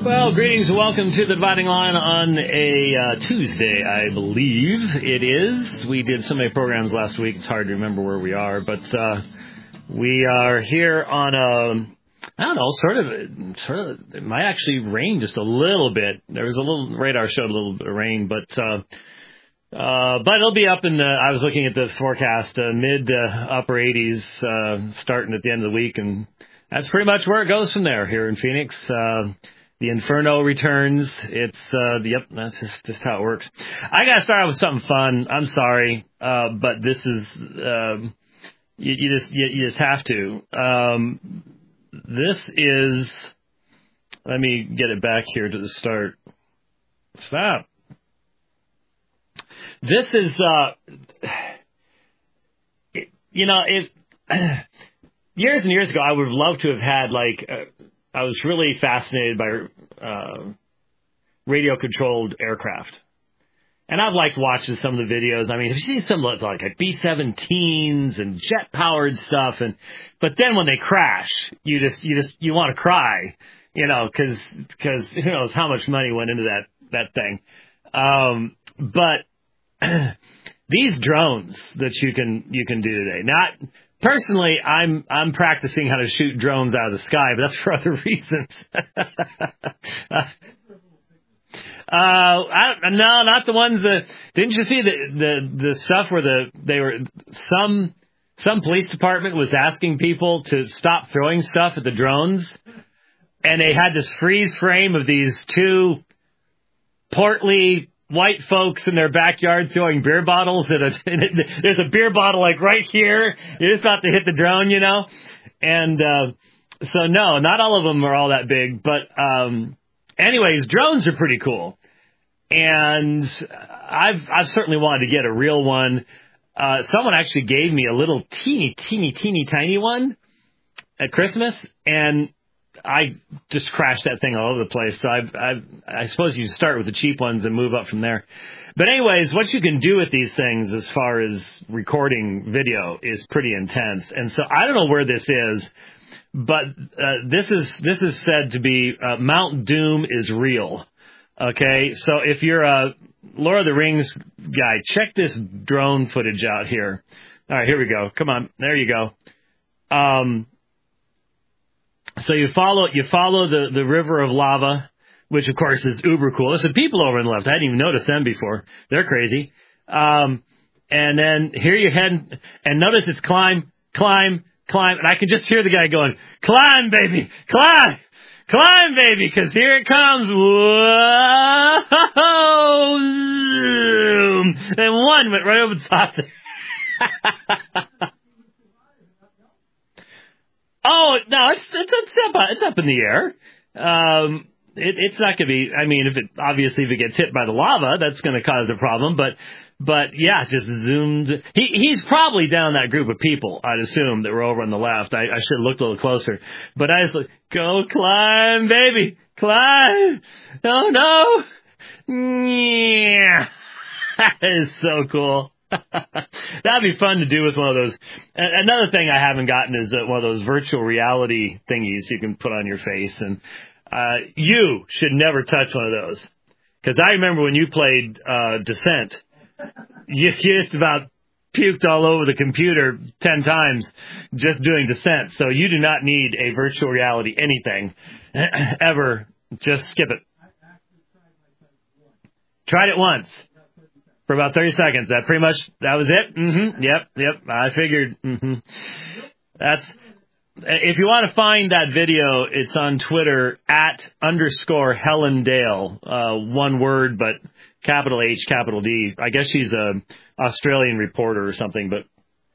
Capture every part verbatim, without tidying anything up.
Well, greetings and welcome to the Dividing Line on a uh, Tuesday, I believe it is. We did so many programs last week, it's hard to remember where we are, but uh, we are here on a, I don't know, sort of, sort of, it might actually rain just a little bit. There was a little, radar showed a little bit of rain, but uh, uh, but it'll be up in the, I was looking at the forecast, uh, mid to uh, upper eighties uh, starting at the end of the week, and that's pretty much where it goes from there here in Phoenix. Uh, The Inferno returns. It's, uh, the, yep, that's just, just how it works. I gotta start out with something fun. I'm sorry, uh, but this is, um, you, you just, you, you just have to. Um, this is, let me get it back here to the start. Stop. This is, uh, you know, if, years and years ago, I would have loved to have had, like, uh, I was really fascinated by uh, radio-controlled aircraft. And I've liked watching some of the videos. I mean, have you seen some like, like B seventeens and jet-powered stuff? And but then when they crash, you just you just you want to cry, you know, because because who knows how much money went into that that thing. Um, but these drones that you can you can do today, not. Personally, I'm I'm practicing how to shoot drones out of the sky, but that's for other reasons. uh, I don't, no, not the ones that. Didn't you see the the the stuff where the they were some some police department was asking people to stop throwing stuff at the drones, and they had this freeze frame of these two portly white folks in their backyard throwing beer bottles at a, there's a beer bottle like right here. You're just about to hit the drone, you know? And, uh, so no, not all of them are all that big, but, um, anyways, drones are pretty cool. And I've, I've certainly wanted to get a real one. Uh, someone actually gave me a little teeny, teeny, teeny, tiny one at Christmas, and I just crashed that thing all over the place. So I've, I've, I suppose you start with the cheap ones and move up from there. But anyways, what you can do with these things as far as recording video is pretty intense. And so I don't know where this is, but uh, this is this is said to be uh, Mount Doom is real. Okay, so if you're a Lord of the Rings guy, check this drone footage out here. All right, here we go. Come on, there you go. Um. So you follow you follow the, the river of lava, which of course is uber cool. There's some people over on the left. I hadn't even noticed them before. They're crazy. Um, and then here you head, and notice it's climb, climb, climb, and I can just hear the guy going, "Climb, baby, climb, climb, baby," because here it comes. Whoa, zoom, and one went right over the top there. Oh, no, it's, it's, it's, up, it's up in the air. Um, it, it's not going to be, I mean, if it, obviously if it gets hit by the lava, that's going to cause a problem, but, but yeah, just zoomed. He, he's probably down that group of people, I'd assume, that were over on the left. I, I should have looked a little closer, but I was like, go climb, baby, climb. No, no. Yeah. That is so cool. That'd be fun to do with one of those. Another thing I haven't gotten is one of those virtual reality thingies you can put on your face. And uh, you should never touch one of those. Because I remember when you played uh, Descent, you, you just about puked all over the computer ten times just doing Descent. So you do not need a virtual reality anything ever. Just skip it. Tried it once. For about thirty seconds. That pretty much, that was it? Mm-hmm. Yep, yep. I figured. Mm-hmm. That's, if you want to find that video, it's on Twitter, at underscore Helen Dale. Uh, one word, but capital H, capital D. I guess she's a Australian reporter or something, but.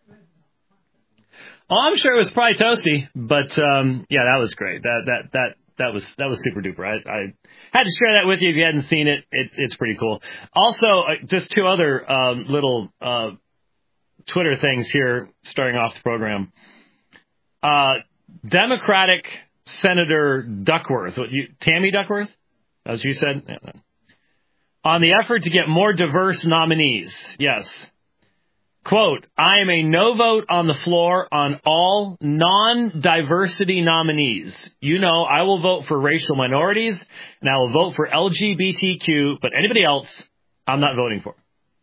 Oh, I'm sure it was probably toasty, but, um, yeah, that was great. That, that, that, that was, that was super duper. I, I had to share that with you if you hadn't seen it. It's, it's pretty cool. Also, uh, just two other, um, little, uh, Twitter things here starting off the program. Uh, Democratic Senator Duckworth, what you, Tammy Duckworth? As you said? On the effort to get more diverse nominees. Yes. Quote, I am a no vote on the floor on all non-diversity nominees. You know, I will vote for racial minorities, and I will vote for L G B T Q, but anybody else, I'm not voting for.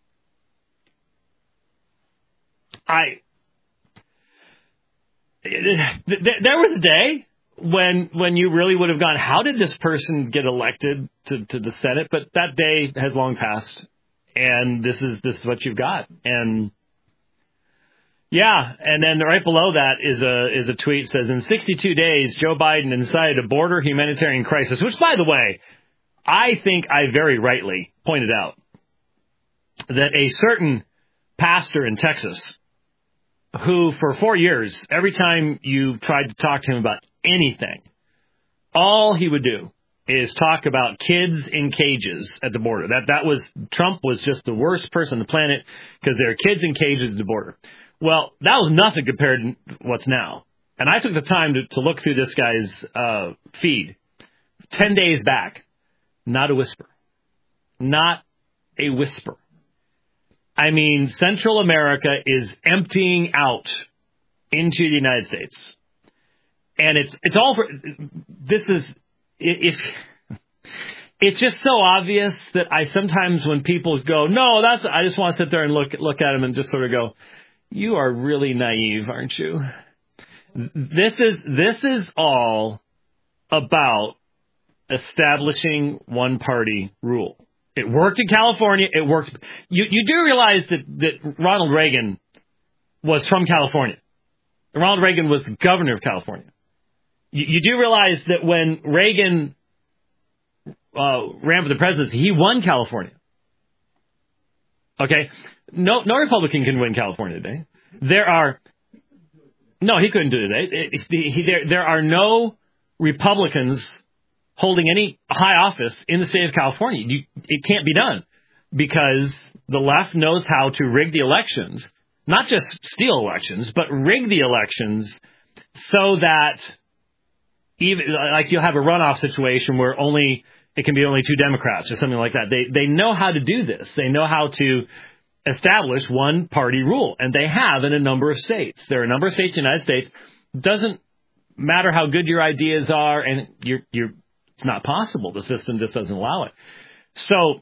I, there was a day when when you really would have gone, how did this person get elected to, to the Senate? But that day has long passed, and this is this is what you've got. And yeah, and then right below that is a is a tweet that says, in sixty-two days, Joe Biden incited a border humanitarian crisis, which, by the way, I think I very rightly pointed out that a certain pastor in Texas who for four years, every time you tried to talk to him about anything, all he would do is talk about kids in cages at the border. That that was Trump was just the worst person on the planet because there are kids in cages at the border. Well, that was nothing compared to what's now. And I took the time to, to look through this guy's uh, feed. Ten days back, not a whisper. Not a whisper. I mean, Central America is emptying out into the United States. And it's it's all for, this is, if, it's just so obvious that I sometimes when people go, no, that's, I just want to sit there and look, look at them and just sort of go, you are really naive, aren't you? This is, this is all about establishing one party rule. It worked in California. It worked. You, you do realize that, that Ronald Reagan was from California. Ronald Reagan was the governor of California. You, you do realize that when Reagan uh, ran for the presidency, he won California. Okay? No, no Republican can win California today. There are, no, he couldn't do it today. It, it, he, there, there are no Republicans holding any high office in the state of California. You, it can't be done because the left knows how to rig the elections, not just steal elections, but rig the elections so that even like you'll have a runoff situation where only it can be only two Democrats or something like that. They they know how to do this. They know how to establish one party rule, and they have in a number of states. There are a number of states in the United States. Doesn't matter how good your ideas are, and you're you're it's not possible. The system just doesn't allow it. So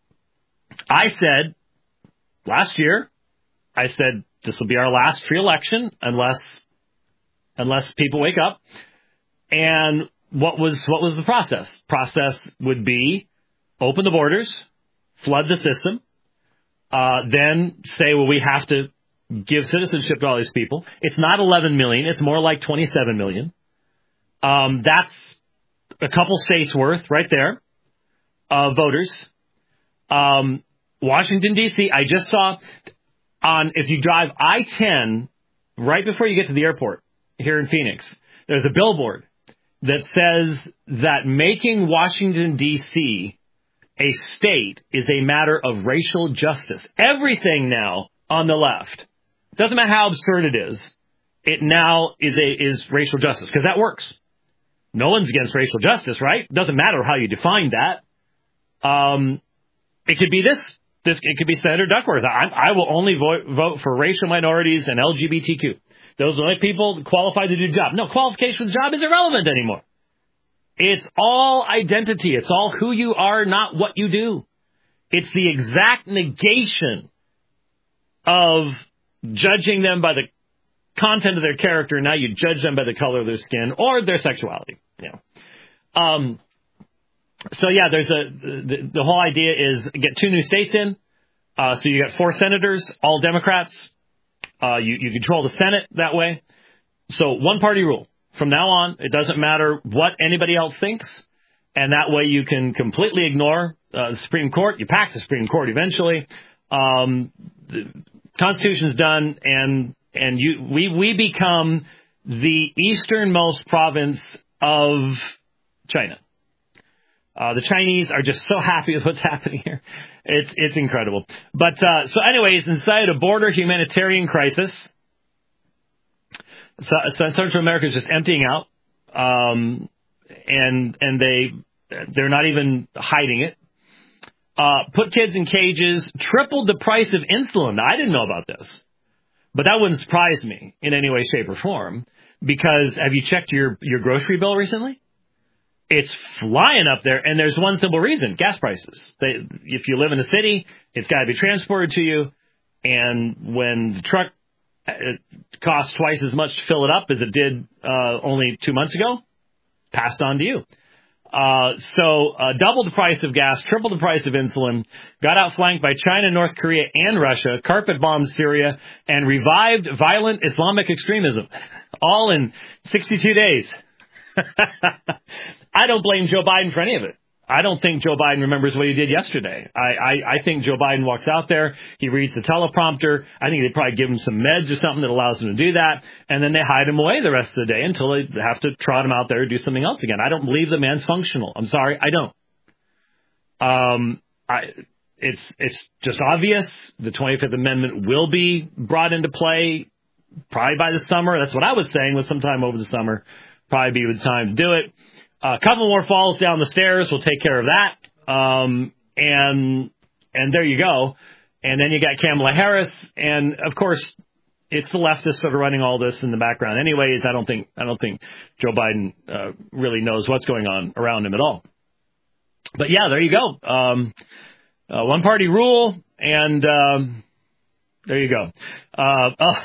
I said last year, I said this will be our last free election unless unless people wake up. And what was what was the process? Process would be open the borders, flood the system, uh, then say, well, we have to give citizenship to all these people. It's not eleven million. It's more like twenty-seven million. Um, that's a couple states worth right there of voters. Um, Washington, D C, I just saw on, if you drive I ten right before you get to the airport here in Phoenix, there's a billboard that says that making Washington, D C a state is a matter of racial justice. Everything now on the left, doesn't matter how absurd it is, it now is a is racial justice because that works. No one's against racial justice, right? Doesn't matter how you define that. Um, it could be this. This it could be Senator Duckworth. I, I will only vote, vote for racial minorities and L G B T Q. Those are the only people qualified to do the job. No, qualification for the job is irrelevant anymore. It's all identity. It's all who you are, not what you do. It's the exact negation of judging them by the content of their character. Now you judge them by the color of their skin or their sexuality. You know. Um, so yeah, there's a the, the whole idea is get two new states in. Uh, so you got four senators, all Democrats. Uh, you, you control the Senate that way. So one party rule. From now on, it doesn't matter what anybody else thinks. And that way you can completely ignore uh, the Supreme Court. You pack the Supreme Court eventually. Um, the Constitution's done, and and you we, we become the easternmost province of China. Uh, the Chinese are just so happy with what's happening here. It's it's incredible. But uh, so anyways, inside a border humanitarian crisis, so, so Central America is just emptying out, um, and and they they're not even hiding it. Uh, put kids in cages, tripled the price of insulin. I didn't know about this. But that wouldn't surprise me in any way, shape, or form, because have you checked your, your grocery bill recently? It's flying up there, and there's one simple reason: gas prices. They, if you live in a city, it's got to be transported to you, and when the truck it costs twice as much to fill it up as it did uh, only two months ago, passed on to you. Uh, so uh, doubled the price of gas, tripled the price of insulin, got outflanked by China, North Korea, and Russia, carpet bombed Syria, and revived violent Islamic extremism, all in sixty-two days. I don't blame Joe Biden for any of it. I don't think Joe Biden remembers what he did yesterday. I, I, I think Joe Biden walks out there, he reads the teleprompter. I think they probably give him some meds or something that allows him to do that, and then they hide him away the rest of the day until they have to trot him out there to do something else again. I don't believe the man's functional. I'm sorry, I don't. Um, I, it's it's just obvious. The twenty-fifth Amendment will be brought into play probably by the summer. That's what I was saying was sometime over the summer. Probably be the time to do it. A couple more falls down the stairs will take care of that. Um, and and there you go. And then you got Kamala Harris. And, of course, it's the leftists that are running all this in the background anyways. I don't think I don't think Joe Biden uh, really knows what's going on around him at all. But, yeah, there you go. Um, uh, one-party rule, and um, there you go. Uh, oh,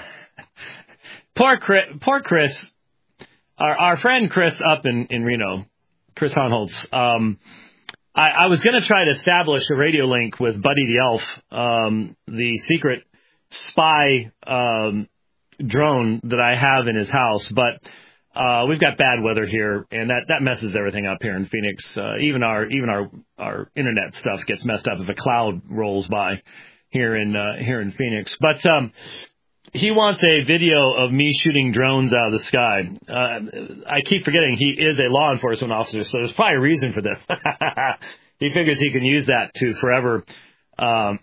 poor Chris. Poor Chris. Our, our friend Chris up in, in Reno, Chris Honholtz, um, I, I was going to try to establish a radio link with Buddy the Elf, um, the secret spy um, drone that I have in his house, but uh, we've got bad weather here, and that, that messes everything up here in Phoenix. Uh, even our even our, our internet stuff gets messed up if a cloud rolls by here in uh, here in Phoenix. But um, he wants a video of me shooting drones out of the sky. Uh, I keep forgetting he is a law enforcement officer, so there's probably a reason for this. He figures he can use that to forever um,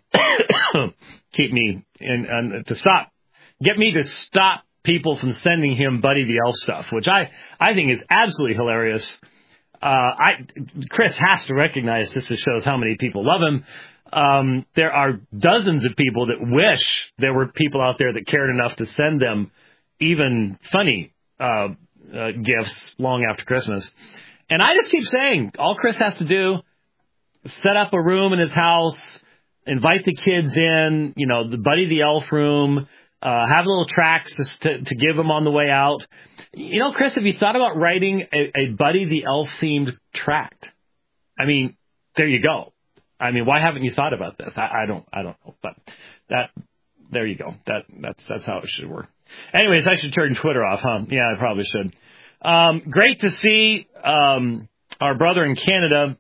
keep me in, and to stop, get me to stop people from sending him Buddy the Elf stuff, which I, I think is absolutely hilarious. Uh, I Chris has to recognize this. Just shows how many people love him. Um, there are dozens of people that wish there were people out there that cared enough to send them even funny uh, uh, gifts long after Christmas. And I just keep saying, all Chris has to do, set up a room in his house, invite the kids in, you know, the Buddy the Elf room, uh, have little tracts to, to, to give them on the way out. You know, Chris, have you thought about writing a, a Buddy the Elf themed tract? I mean, there you go. I mean, why haven't you thought about this? I, I don't, I don't know, but that, there you go. That, that's, that's how it should work. Anyways, I should turn Twitter off, huh? Yeah, I probably should. Um, great to see, um, our brother in Canada,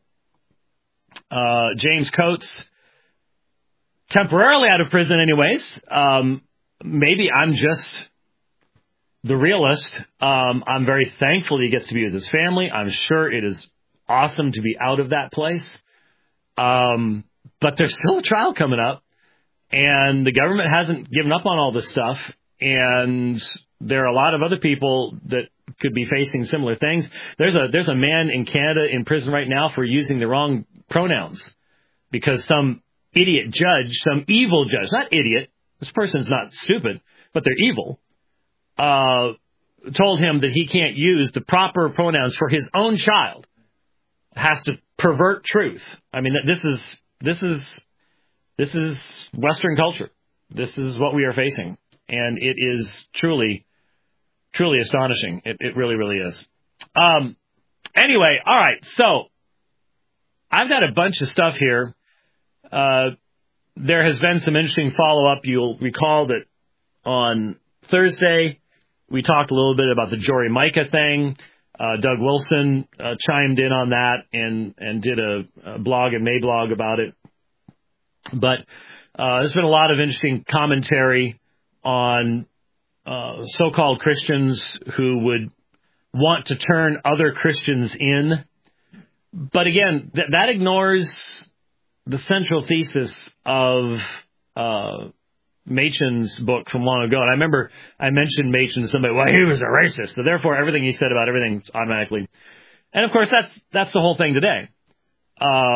uh, James Coates, temporarily out of prison anyways. Um, maybe I'm just the realist. Um, I'm very thankful he gets to be with his family. I'm sure it is awesome to be out of that place. Um, but there's still a trial coming up, and the government hasn't given up on all this stuff, and there are a lot of other people that could be facing similar things. There's a there's a man in Canada in prison right now for using the wrong pronouns because some idiot judge, some evil judge, not idiot, this person's not stupid, but they're evil, uh, told him that he can't use the proper pronouns for his own child. Has to pervert truth. I mean, this is this is this is Western culture. This is what we are facing, and it is truly, truly astonishing. It, it really, really is. Um. Anyway, all right. So I've got a bunch of stuff here. Uh, there has been some interesting follow up. You'll recall that on Thursday we talked a little bit about the Jory Micah thing. Uh, Doug Wilson uh, chimed in on that and, and did a, a blog and Mablog about it. But uh, there's been a lot of interesting commentary on uh, so-called Christians who would want to turn other Christians in. But again, th- that ignores the central thesis of uh Machen's book from long ago. And I remember I mentioned Machen to somebody, well, he was a racist, so therefore everything he said about everything automatically. And of course, that's that's the whole thing today. Um,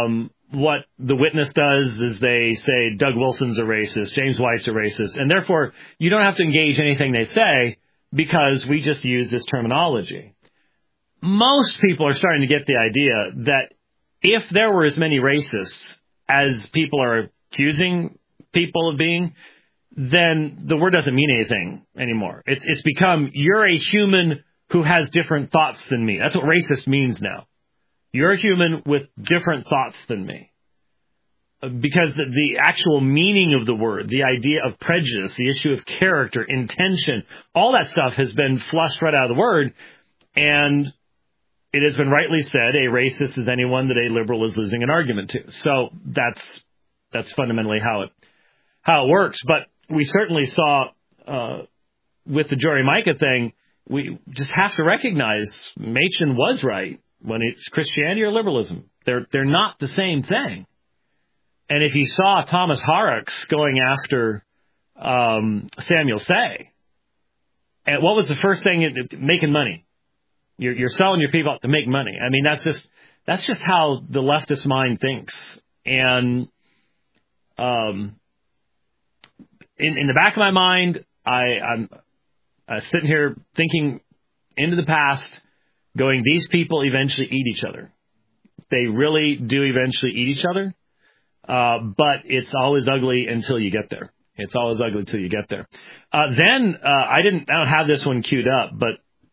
what the Witness does is they say Doug Wilson's a racist, James White's a racist, and therefore you don't have to engage anything they say because we just use this terminology. Most people are starting to get the idea that if there were as many racists as people are accusing people of being, then the word doesn't mean anything anymore. It's it's become, you're a human who has different thoughts than me. That's what racist means now. You're a human with different thoughts than me. Because the, the actual meaning of the word, the idea of prejudice, the issue of character, intention, all that stuff has been flushed right out of the word. And it has been rightly said, a racist is anyone that a liberal is losing an argument to. So that's that's fundamentally how it how it works. But we certainly saw uh, with the Jory Micah thing, we just have to recognize Machen was right when it's Christianity or liberalism. They're they're not the same thing. And if you saw Thomas Horrocks going after um, Samuel Say, and what was the first thing? Making money. You're, you're selling your people out to make money. I mean, that's just that's just how the leftist mind thinks. And um, in in the back of my mind, I, I'm uh, sitting here thinking into the past, going, these people eventually eat each other. They really do eventually eat each other. Uh, but it's always ugly until you get there. It's always ugly until you get there. Uh, then uh, I didn't I don't have this one queued up, but.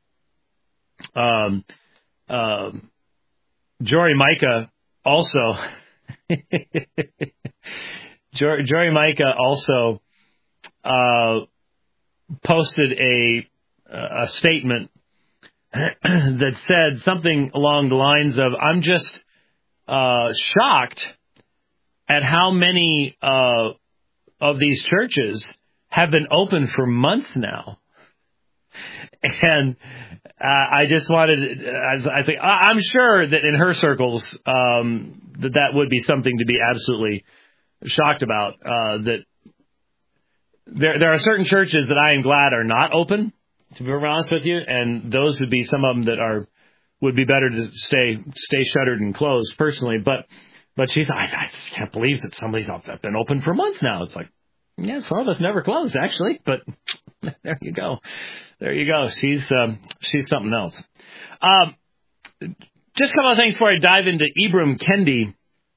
Um, um, Jory Micah also, Jory, Jory Micah also, uh, posted a, a statement that said something along the lines of, I'm just, uh, shocked at how many, uh, of these churches have been open for months now. And, Uh, I just wanted, I, I think, I'm sure that in her circles, um, that that would be something to be absolutely shocked about. Uh, that there, there are certain churches that I am glad are not open, to be honest with you, and those would be some of them that are, would be better to stay, stay shuttered and closed personally. But, but she's, I, I just can't believe that somebody's been open for months now. It's like, yeah, some of us never closed actually, but there you go. There you go. She's um, she's something else. Um, just a couple of things before I dive into Ibram Kendi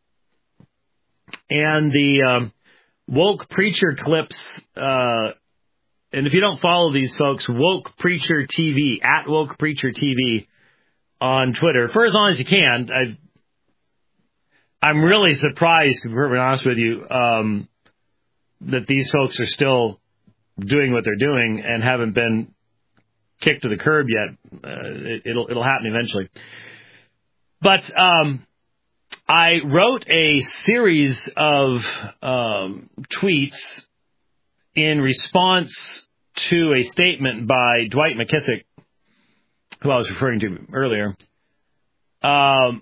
and the um, woke preacher clips. Uh, and if you don't follow these folks, Woke Preacher T V, at Woke Preacher T V on Twitter for as long as you can. I, I'm really surprised, to be perfectly honest with you, um, that these folks are still doing what they're doing and haven't been kicked to the curb yet. Uh, it, it'll it'll happen eventually. But um, I wrote a series of um, tweets in response to a statement by Dwight McKissick, who I was referring to earlier. Um,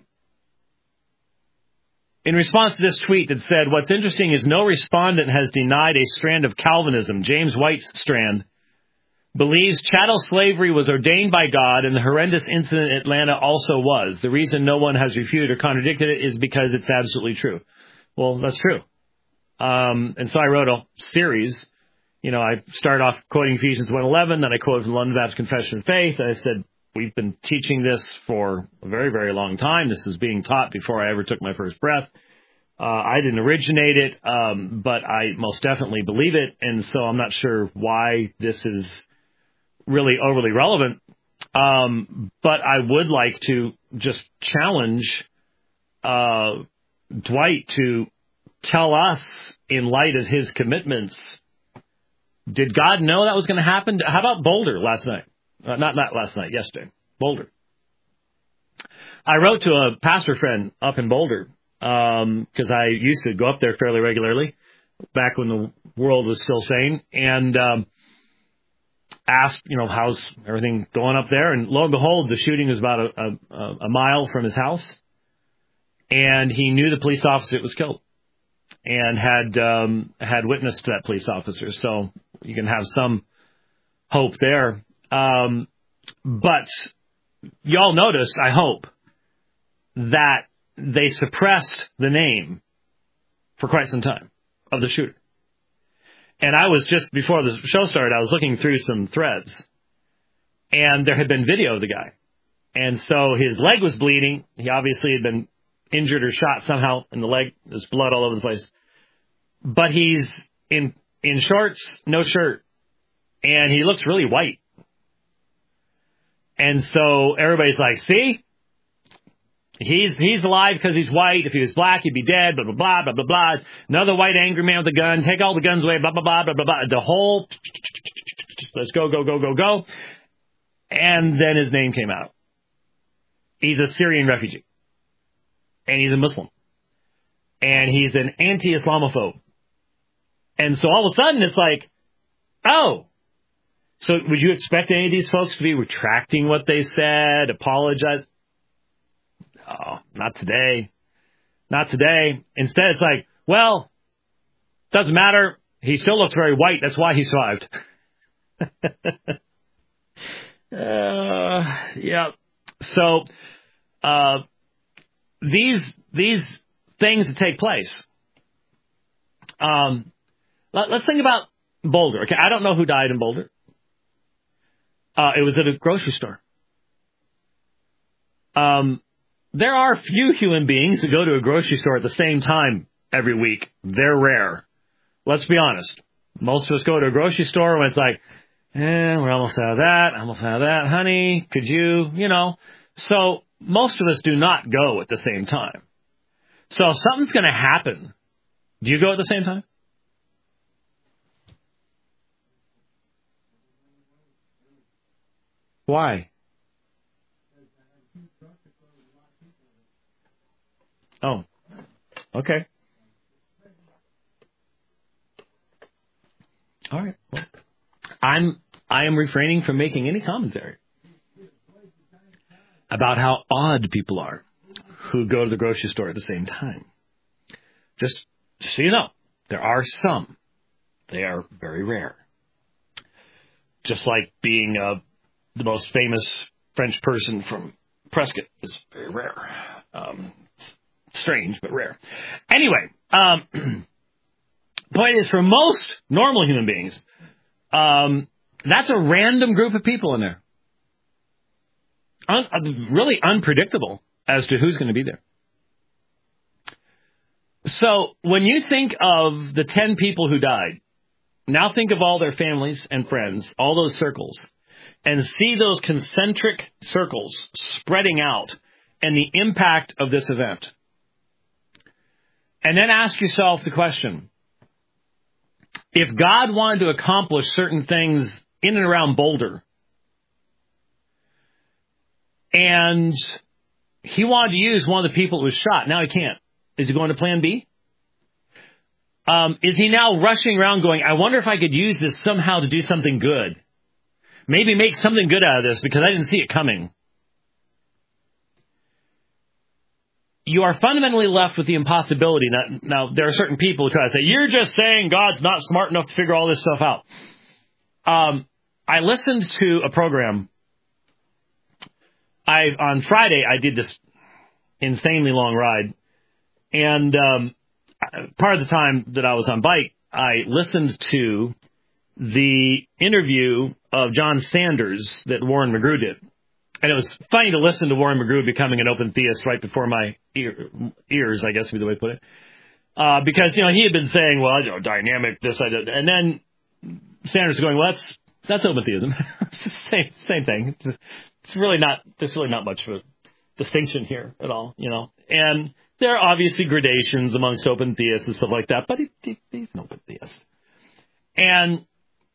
in response to this tweet that said, what's interesting is no respondent has denied a strand of Calvinism. James White's strand believes chattel slavery was ordained by God, and the horrendous incident in Atlanta also was. The reason no one has refuted or contradicted it is because it's absolutely true. Well, that's true. Um, and so I wrote a series. You know, I started off quoting Ephesians one eleven, then I quoted from the London Baptist Confession of Faith. I said, we've been teaching this for a very, very long time. This was being taught before I ever took my first breath. Uh, I didn't originate it, um, but I most definitely believe it, and so I'm not sure why this is really overly relevant. Um, but I would like to just challenge uh, Dwight to tell us, in light of his commitments, did God know that was going to happen? How about Boulder last night? Uh, not not last night, yesterday. Boulder. I wrote to a pastor friend up in Boulder because um, I used to go up there fairly regularly back when the world was still sane, and um, asked, you know, how's everything going up there? And lo and behold, the shooting was about a, a, a mile from his house, and he knew the police officer that was killed and had um, had witnessed to that police officer. So you can have some hope there. Um, but y'all noticed, I hope, that they suppressed the name for quite some time of the shooter. And I was just, before the show started, I was looking through some threads, and there had been video of the guy. And so his leg was bleeding. He obviously had been injured or shot somehow in the leg. There's blood all over the place. But he's in in shorts, no shirt, and he looks really white. And so everybody's like, see? He's he's alive because he's white. If he was black, he'd be dead, blah, blah, blah, blah, blah, blah. Another white angry man with a gun. Take all the guns away, blah, blah, blah, blah, blah, blah. The whole, let's go, go, go, go, go. And then his name came out. He's a Syrian refugee. And he's a Muslim. And he's an anti-Islamophobe. And so all of a sudden it's like, oh. So would you expect any of these folks to be retracting what they said, apologize? Oh, not today. Not today. Instead, it's like, well, doesn't matter. He still looks very white. That's why he survived. uh, yeah. So, uh, these, these things that take place. Um, let, let's think about Boulder. Okay. I don't know who died in Boulder. Uh, it was at a grocery store. Um, There are few human beings who go to a grocery store at the same time every week. They're rare. Let's be honest. Most of us go to a grocery store when it's like, eh, we're almost out of that, almost out of that. Honey, could you, you know. So most of us do not go at the same time. So if something's going to happen, do you go at the same time? Why? Oh, okay. All right. Well, I'm I am refraining from making any commentary about how odd people are who go to the grocery store at the same time. Just, just so you know, there are some. They are very rare. Just like being uh, the most famous French person from Prescott is very rare. Um, strange, but rare. Anyway, um, point is, for most normal human beings, um, that's a random group of people in there. Un- really unpredictable as to who's going to be there. So when you think of the ten people who died, now think of all their families and friends, all those circles, and see those concentric circles spreading out and the impact of this event. And then ask yourself the question, if God wanted to accomplish certain things in and around Boulder, and he wanted to use one of the people who was shot, now he can't. Is he going to plan B? Um, is he now rushing around going, I wonder if I could use this somehow to do something good? Maybe make something good out of this because I didn't see it coming. You are fundamentally left with the impossibility. Now, now, there are certain people who try to say, you're just saying God's not smart enough to figure all this stuff out. Um, I listened to a program. I on Friday, I did this insanely long ride. And um, part of the time that I was on bike, I listened to the interview of John Sanders that Warren McGrew did. And it was funny to listen to Warren McGrew becoming an open theist right before my ear, ears, I guess would be the way to put it. Uh, because, you know, he had been saying, well, you know, dynamic, this, I did. And then Sanders is going, well, that's, that's open theism. same, same thing. It's, it's really not, there's really not much of a distinction here at all, you know. And there are obviously gradations amongst open theists and stuff like that, but he, he, he's an open theist. And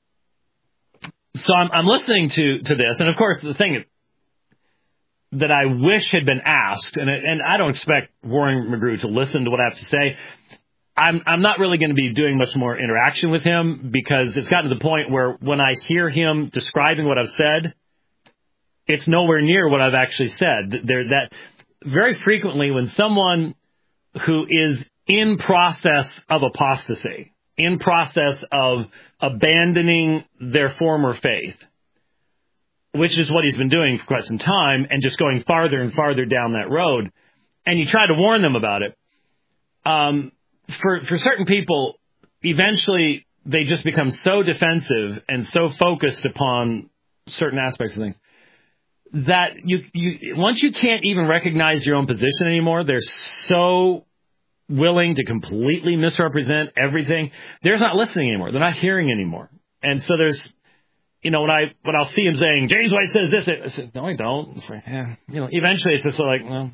so I'm, I'm listening to, to this, and of course the thing that I wish had been asked, and and I don't expect Warren McGrew to listen to what I have to say. I'm I'm not really going to be doing much more interaction with him because it's gotten to the point where when I hear him describing what I've said, it's nowhere near what I've actually said. There that very frequently when someone who is in process of apostasy, in process of abandoning their former faith, which is what he's been doing for quite some time, and just going farther and farther down that road, and you try to warn them about it, um, for for certain people, eventually they just become so defensive and so focused upon certain aspects of things that you you once you can't even recognize your own position anymore, they're so willing to completely misrepresent everything. They're not listening anymore. They're not hearing anymore. And so there's, you know, when I when I'll see him saying James White says this, I said, no, I don't. It's like, yeah, you know, eventually it's just like, well,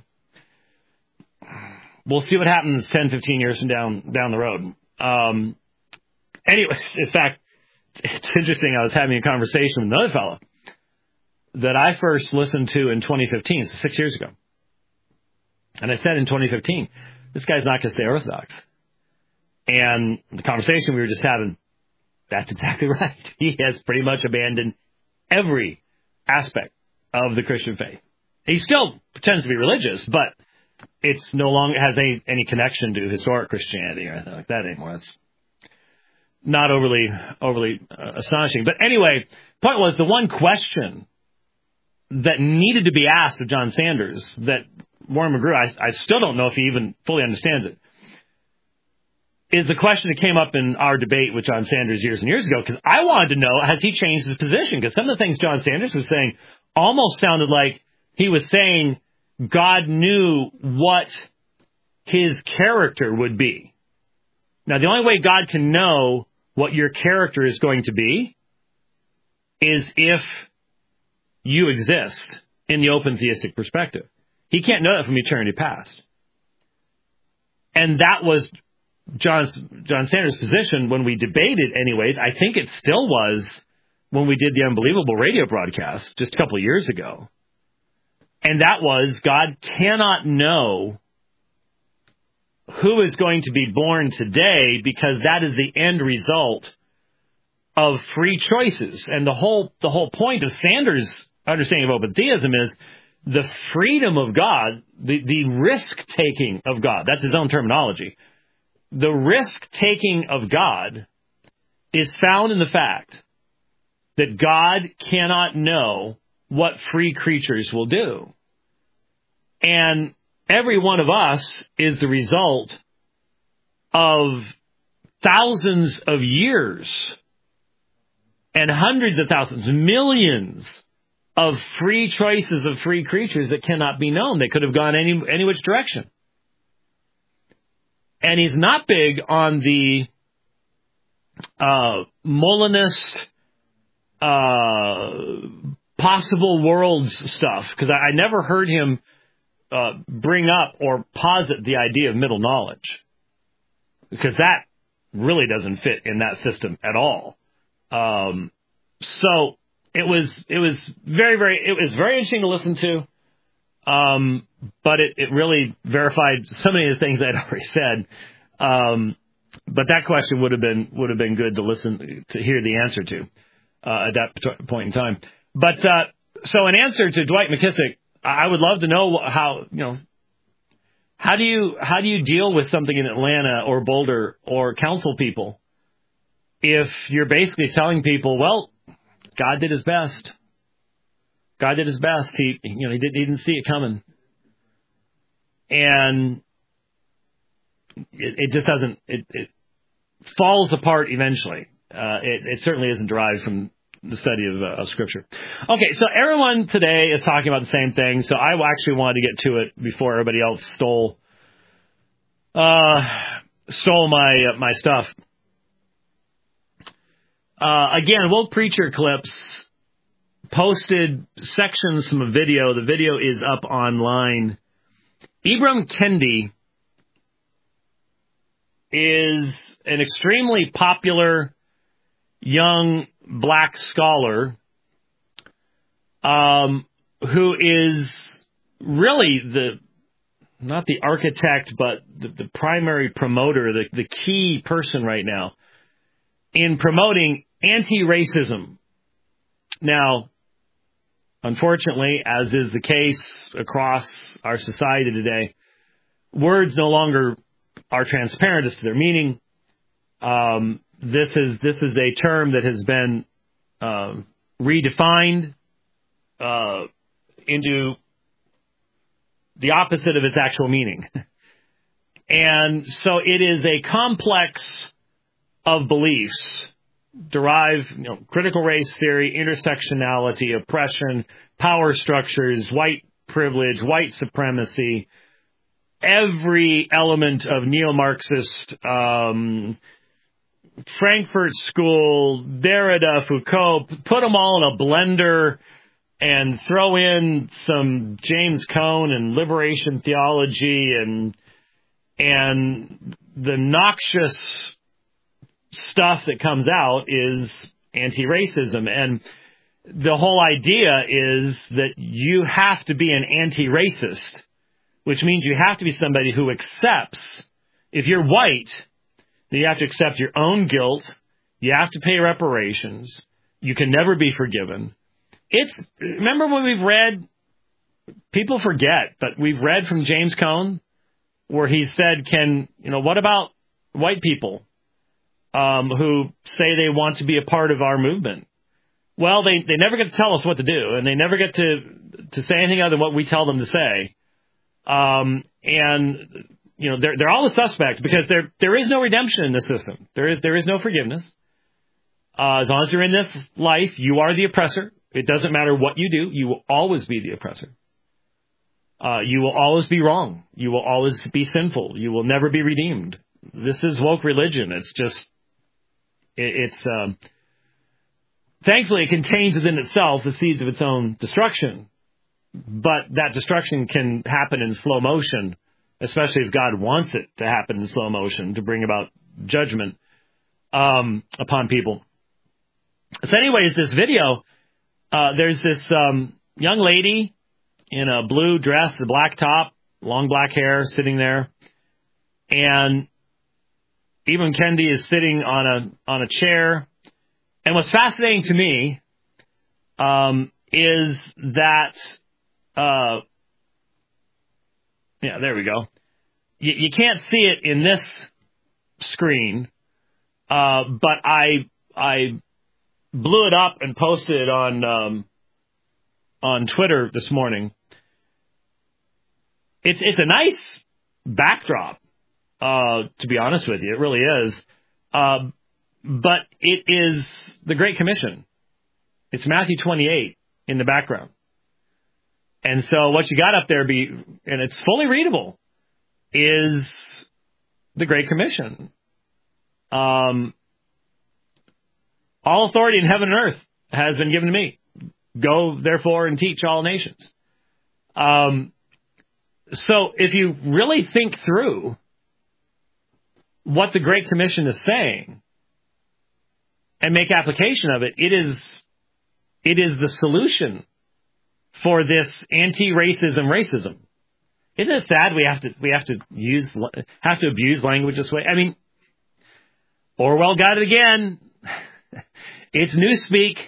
we'll see what happens ten, fifteen years from down down the road. Um, anyway, in fact, it's interesting. I was having a conversation with another fellow that I first listened to in twenty fifteen, so six years ago. And I said in twenty fifteen, this guy's not going to stay Orthodox. And the conversation we were just having, that's exactly right. He has pretty much abandoned every aspect of the Christian faith. He still pretends to be religious, but it's no longer has any, any connection to historic Christianity or anything like that anymore. That's not overly overly uh, astonishing. But anyway, point was the one question that needed to be asked of John Sanders that Warren McGrew, I, I still don't know if he even fully understands it, is the question that came up in our debate with John Sanders years and years ago, because I wanted to know, has he changed his position? Because some of the things John Sanders was saying almost sounded like he was saying God knew what his character would be. Now, the only way God can know what your character is going to be is if you exist in the open theistic perspective. He can't know that from eternity past. And that was John's, John Sanders' position when we debated anyways. I think it still was when we did the Unbelievable radio broadcast just a couple of years ago. And that was God cannot know who is going to be born today because that is the end result of free choices. And the whole the whole point of Sanders' understanding of open theism is the freedom of God, the, the risk-taking of God. That's his own terminology. The risk-taking of God is found in the fact that God cannot know what free creatures will do. And every one of us is the result of thousands of years and hundreds of thousands, millions of free choices of free creatures that cannot be known. They could have gone any any which direction. And he's not big on the uh, Molinist uh, possible worlds stuff, because I, I never heard him uh, bring up or posit the idea of middle knowledge, because that really doesn't fit in that system at all. Um, so it was it was very very it was very interesting to listen to. Um, but it, it really verified so many of the things I'd already said. Um, but that question would have been would have been good to listen to hear the answer to uh, at that point in time. But uh, so in answer to Dwight McKissick, I would love to know how you know how do you how do you deal with something in Atlanta or Boulder or council people if you're basically telling people, well, God did his best. God did his best. He, you know, he didn't, he didn't see it coming, and it, it just doesn't. It, it falls apart eventually. Uh, it, it certainly isn't derived from the study of, uh, of Scripture. Okay, so everyone today is talking about the same thing. So I actually wanted to get to it before everybody else stole uh, stole my uh, my stuff. Uh, again, Woke Preacher Clips posted sections from a video. The video is up online. Ibram Kendi is an extremely popular young black scholar um, who is really the, not the architect, but the, the primary promoter, the, the key person right now in promoting anti-racism. Now, unfortunately, as is the case across our society today, words no longer are transparent as to their meaning. Um, this is this is a term that has been um, redefined uh, into the opposite of its actual meaning. And so it is a complex of beliefs, derive, you know, critical race theory, intersectionality, oppression, power structures, white privilege, white supremacy, every element of neo-Marxist, um, Frankfurt School, Derrida, Foucault, put them all in a blender and throw in some James Cone and liberation theology, and and the noxious stuff that comes out is anti-racism. And the whole idea is that you have to be an anti-racist, which means you have to be somebody who accepts, if you're white, then you have to accept your own guilt. You have to pay reparations. You can never be forgiven. It's, remember when we've read, people forget, but we've read from James Cone where he said, can, you know, what about white people um, who say they want to be a part of our movement? Well, they, they never get to tell us what to do, and they never get to, to say anything other than what we tell them to say. Um, and, you know, they're, they're all a suspect because there, there is no redemption in this system. There is, there is no forgiveness. Uh, as long as you're in this life, you are the oppressor. It doesn't matter what you do. You will always be the oppressor. Uh, you will always be wrong. You will always be sinful. You will never be redeemed. This is woke religion. It's just, it, it's, um, thankfully it contains within itself the seeds of its own destruction. But that destruction can happen in slow motion, especially if God wants it to happen in slow motion to bring about judgment um, upon people. So anyways, this video, uh, there's this um, young lady in a blue dress, a black top, long black hair, sitting there. And Ibram Kendi is sitting on a on a chair. And what's fascinating to me um, is that, uh, yeah, there we go. You, you can't see it in this screen, uh, but I I blew it up and posted it on um, on Twitter this morning. It's it's a nice backdrop, uh, to be honest with you. It really is. Uh, but it is the Great Commission. It's Matthew twenty-eight in the background. And so what you got up there, be, and it's fully readable, is the Great Commission. Um, all authority in heaven and earth has been given to me. Go, therefore, and teach all nations. Um, so if you really think through what the Great Commission is saying and make application of it, it is it is the solution for this anti-racism racism. Isn't it sad we have to we have to use have to abuse language this way? I mean, Orwell got it again. It's Newspeak.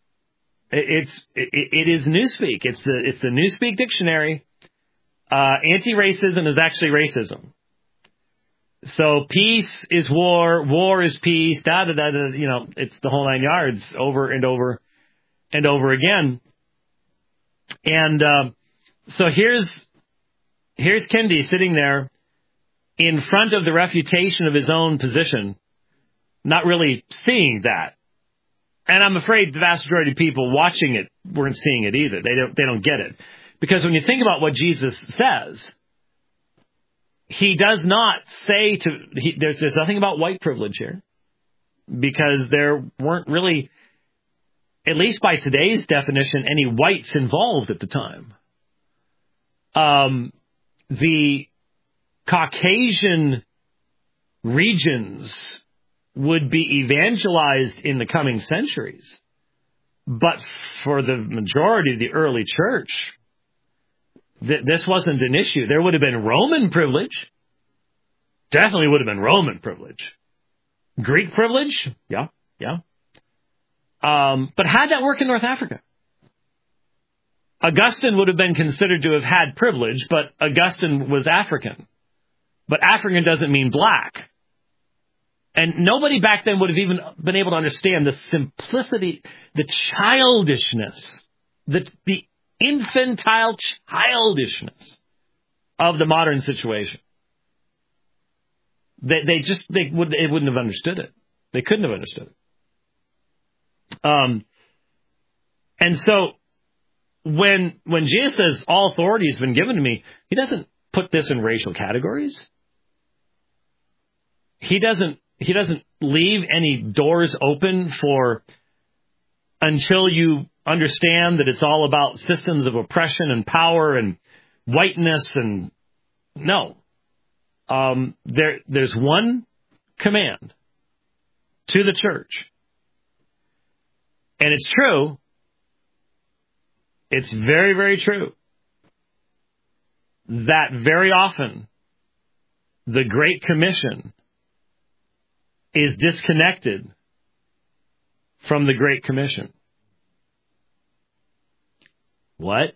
It's it, it is Newspeak. It's the it's the Newspeak dictionary. Uh, anti-racism is actually racism. So peace is war, war is peace. Da da da da. You know, it's the whole nine yards, over and over and over again. And uh, so here's here's Kendi sitting there in front of the refutation of his own position, not really seeing that. And I'm afraid the vast majority of people watching it weren't seeing it either. They don't they don't get it. Because when you think about what Jesus says, he does not say to, he, there's, there's nothing about white privilege here. Because there weren't really, at least by today's definition, any whites involved at the time. Um, the Caucasian regions would be evangelized in the coming centuries. But for the majority of the early church, th- this wasn't an issue. There would have been Roman privilege. Definitely would have been Roman privilege. Greek privilege? Yeah, yeah. Um, but how'd that work in North Africa? Augustine would have been considered to have had privilege, but Augustine was African. But African doesn't mean black. And nobody back then would have even been able to understand the simplicity, the childishness, the, the infantile childishness of the modern situation. They they just they would they wouldn't have understood it. They couldn't have understood it. Um, and so when when Jesus says all authority has been given to me, he doesn't put this in racial categories. He doesn't he doesn't leave any doors open for until you understand that it's all about systems of oppression and power and whiteness and no. Um, there there's one command to the church. And it's true. It's very, very true that very often the Great Commission is disconnected from the Great Commission. What?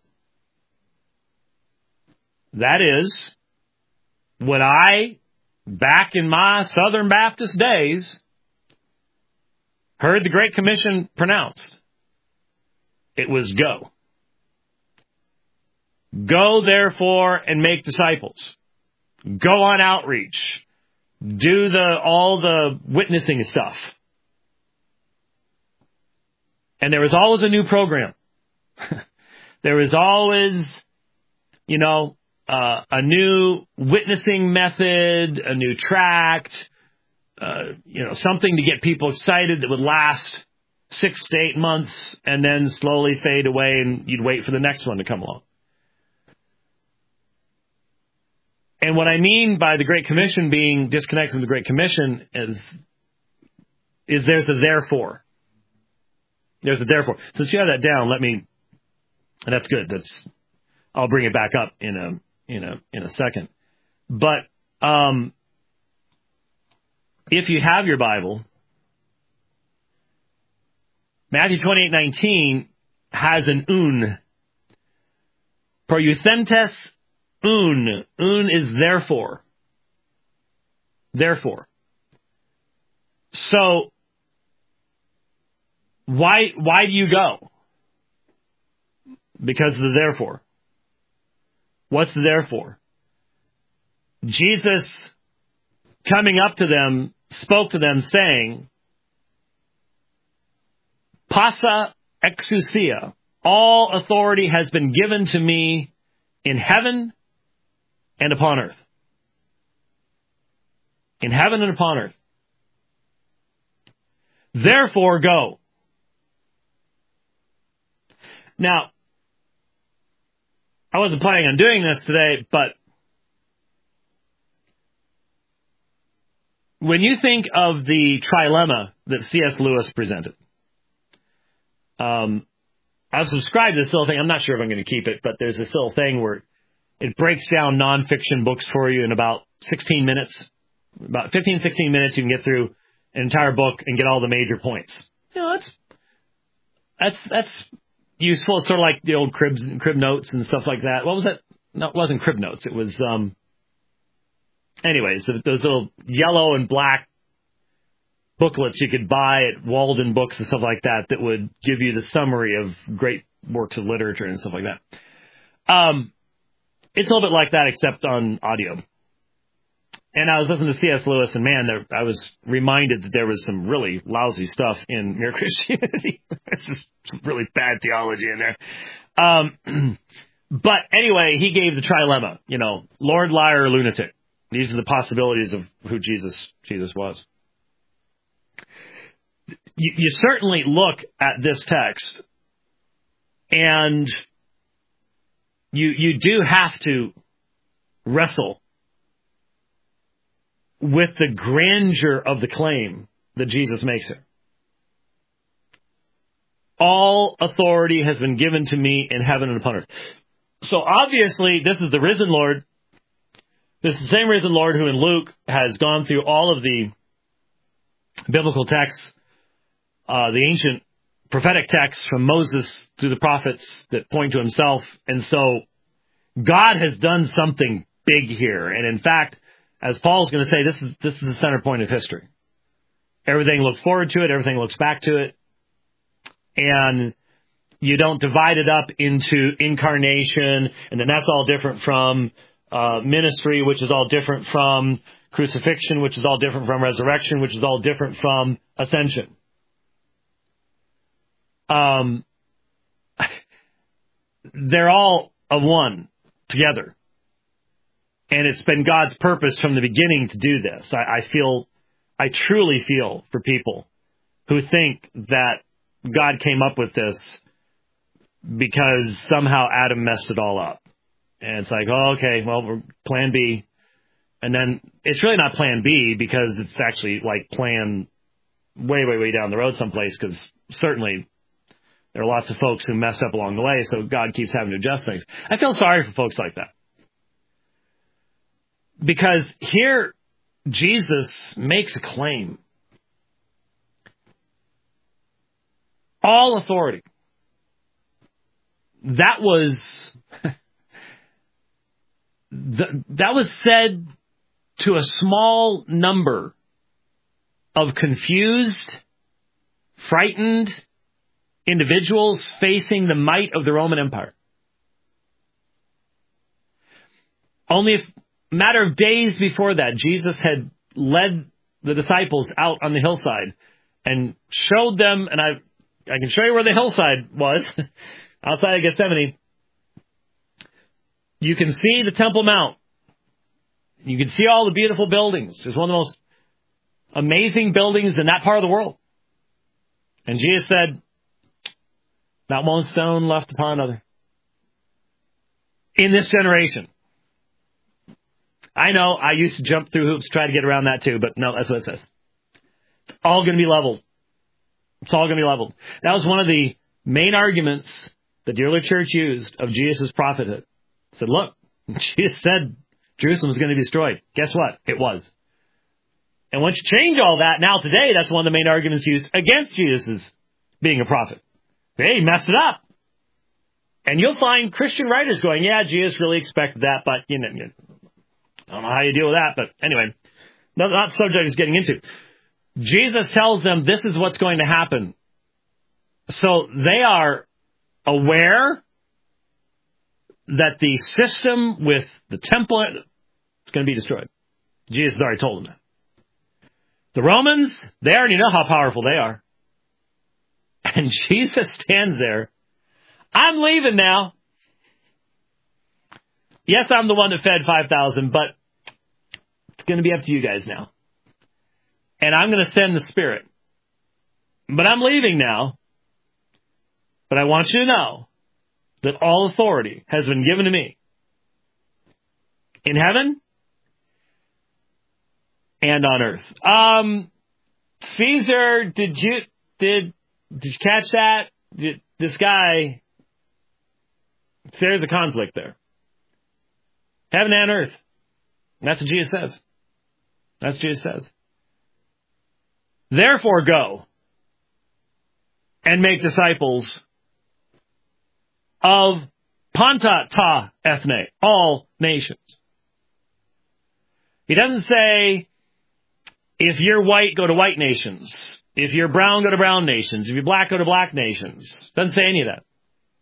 That is, when I, back in my Southern Baptist days, heard the Great Commission pronounced, it was go. Go, therefore, and make disciples. Go on outreach. Do the all the witnessing stuff. And there was always a new program. There was always, you know, uh, a new witnessing method, a new tract, uh, you know, something to get people excited that would last six to eight months and then slowly fade away, and you'd wait for the next one to come along. And what I mean by the Great Commission being disconnected from the Great Commission is, is there's a therefore. There's a therefore. Since you have that down, let me, and that's good. That's, I'll bring it back up in a, in a, in a second. But, um, if you have your Bible, Matthew twenty-eight nineteen has an un. Pro euthentes un. Un is therefore. Therefore. So, why, why do you go? Because of the therefore. What's the therefore? Jesus, coming up to them, spoke to them saying, Passa exousia, all authority has been given to me in heaven and upon earth. In heaven and upon earth. Therefore go. Now, I wasn't planning on doing this today, but when you think of the trilemma that C S Lewis presented, um, I've subscribed to this little thing. I'm not sure if I'm going to keep it, but there's this little thing where it breaks down nonfiction books for you in about sixteen minutes. About fifteen, sixteen minutes, you can get through an entire book and get all the major points. You know, that's, that's, that's useful. It's sort of like the old cribs, crib notes and stuff like that. What was that? No, it wasn't crib notes. It was, um, anyways, those little yellow and black booklets you could buy at Walden Books and stuff like that that would give you the summary of great works of literature and stuff like that. Um, it's a little bit like that, except on audio. And I was listening to C S Lewis, and man, there, I was reminded that there was some really lousy stuff in Mere Christianity. It's just some really bad theology in there. Um, but anyway, he gave the trilemma, you know, Lord, liar, lunatic. These are the possibilities of who Jesus Jesus was. You, you certainly look at this text, and you you do have to wrestle with the grandeur of the claim that Jesus makes here. All authority has been given to me in heaven and upon earth. So obviously, this is the risen Lord. This is the same risen Lord who in Luke has gone through all of the biblical texts, uh, the ancient prophetic texts from Moses through the prophets that point to himself. And so God has done something big here. And in fact, as Paul's going to say, this is this is the center point of history. Everything looks forward to it. Everything looks back to it. And you don't divide it up into incarnation, and then that's all different from uh, ministry, which is all different from crucifixion, which is all different from resurrection, which is all different from ascension. Um, they're all of one together. And it's been God's purpose from the beginning to do this. I, I feel, I truly feel for people who think that God came up with this because somehow Adam messed it all up. And it's like, oh, okay, well, we're plan B. And then it's really not plan B because it's actually like plan way, way, way down the road someplace, because certainly there are lots of folks who messed up along the way, so God keeps having to adjust things. I feel sorry for folks like that. Because here, Jesus makes a claim. All authority. That was, that was said to a small number of confused, frightened individuals facing the might of the Roman Empire. Only a matter of days before that, Jesus had led the disciples out on the hillside and showed them, and I I can show you where the hillside was, outside of Gethsemane. You can see the Temple Mount. You can see all the beautiful buildings. It's one of the most amazing buildings in that part of the world. And Jesus said, not one stone left upon another. In this generation. I know I used to jump through hoops to try to get around that too, but no, that's what it says. It's all going to be leveled. It's all going to be leveled. That was one of the main arguments that the early church used of Jesus' prophethood. It said, look, Jesus said Jerusalem was going to be destroyed. Guess what? It was. And once you change all that, now today, that's one of the main arguments used against Jesus' being a prophet. Hey, he messed it up. And you'll find Christian writers going, yeah, Jesus really expected that, but you know, I don't know how you deal with that. But anyway, not, not the subject is getting into. Jesus tells them this is what's going to happen. So they are aware that the system with the temple is going to be destroyed. Jesus has already told them that. The Romans, they already know how powerful they are. And Jesus stands there. I'm leaving now. Yes, I'm the one that fed five thousand, but it's going to be up to you guys now. And I'm going to send the Spirit. But I'm leaving now. But I want you to know that all authority has been given to me. In heaven and on earth. Um, Caesar, did you, did, did you catch that? Did, this guy, there's a conflict there. Heaven and earth. That's what Jesus says. That's what Jesus says. Therefore go and make disciples of Panta Ta Ethne, all nations. He doesn't say, if you're white, go to white nations. If you're brown, go to brown nations. If you're black, go to black nations. Doesn't say any of that.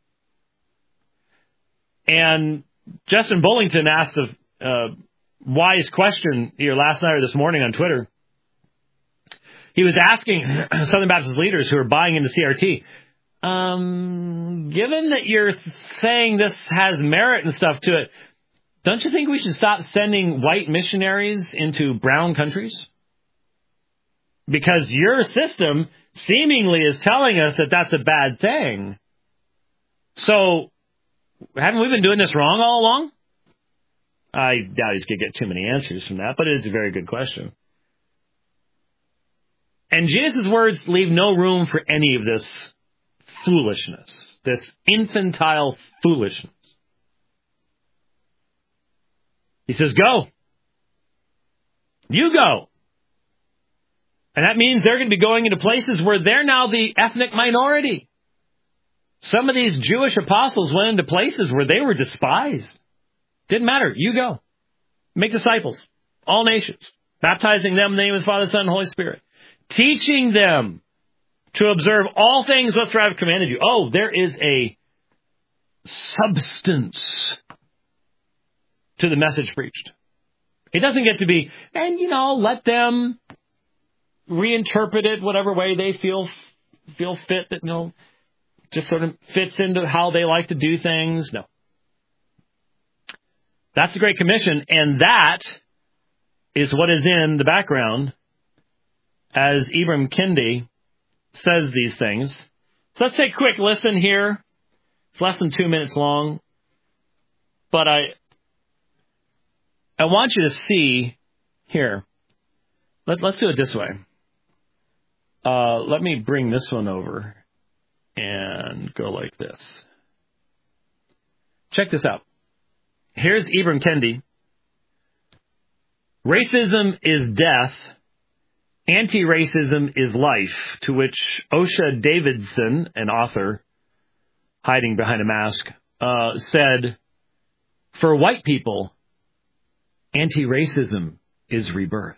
And Justin Bullington asked a uh, wise question here last night or this morning on Twitter. He was asking Southern Baptist leaders who are buying into C R T, um, given that you're saying this has merit and stuff to it, don't you think we should stop sending white missionaries into brown countries? Because your system seemingly is telling us that that's a bad thing. So, haven't we been doing this wrong all along? I doubt he's going to get too many answers from that, but it is a very good question. And Jesus' words leave no room for any of this foolishness, this infantile foolishness. He says, go. You go. And that means they're going to be going into places where they're now the ethnic minority. Some of these Jewish apostles went into places where they were despised. Didn't matter. You go. Make disciples. All nations. Baptizing them in the name of the Father, Son, and Holy Spirit. Teaching them to observe all things whatsoever I've commanded you. Oh, there is a substance to the message preached. It doesn't get to be, and, you know, let them reinterpret it whatever way they feel feel fit, that, you know, just sort of fits into how they like to do things. No. That's the Great Commission, and that is what is in the background as Ibram Kendi says these things. So let's take a quick listen here. It's less than two minutes long, but I I want you to see here. Let, let's do it this way. Uh, let me bring this one over and go like this. Check this out. Here's Ibram Kendi. Racism is death. Anti-racism is life. To which Osha Davidson, an author hiding behind a mask, uh, said, for white people, anti-racism is rebirth.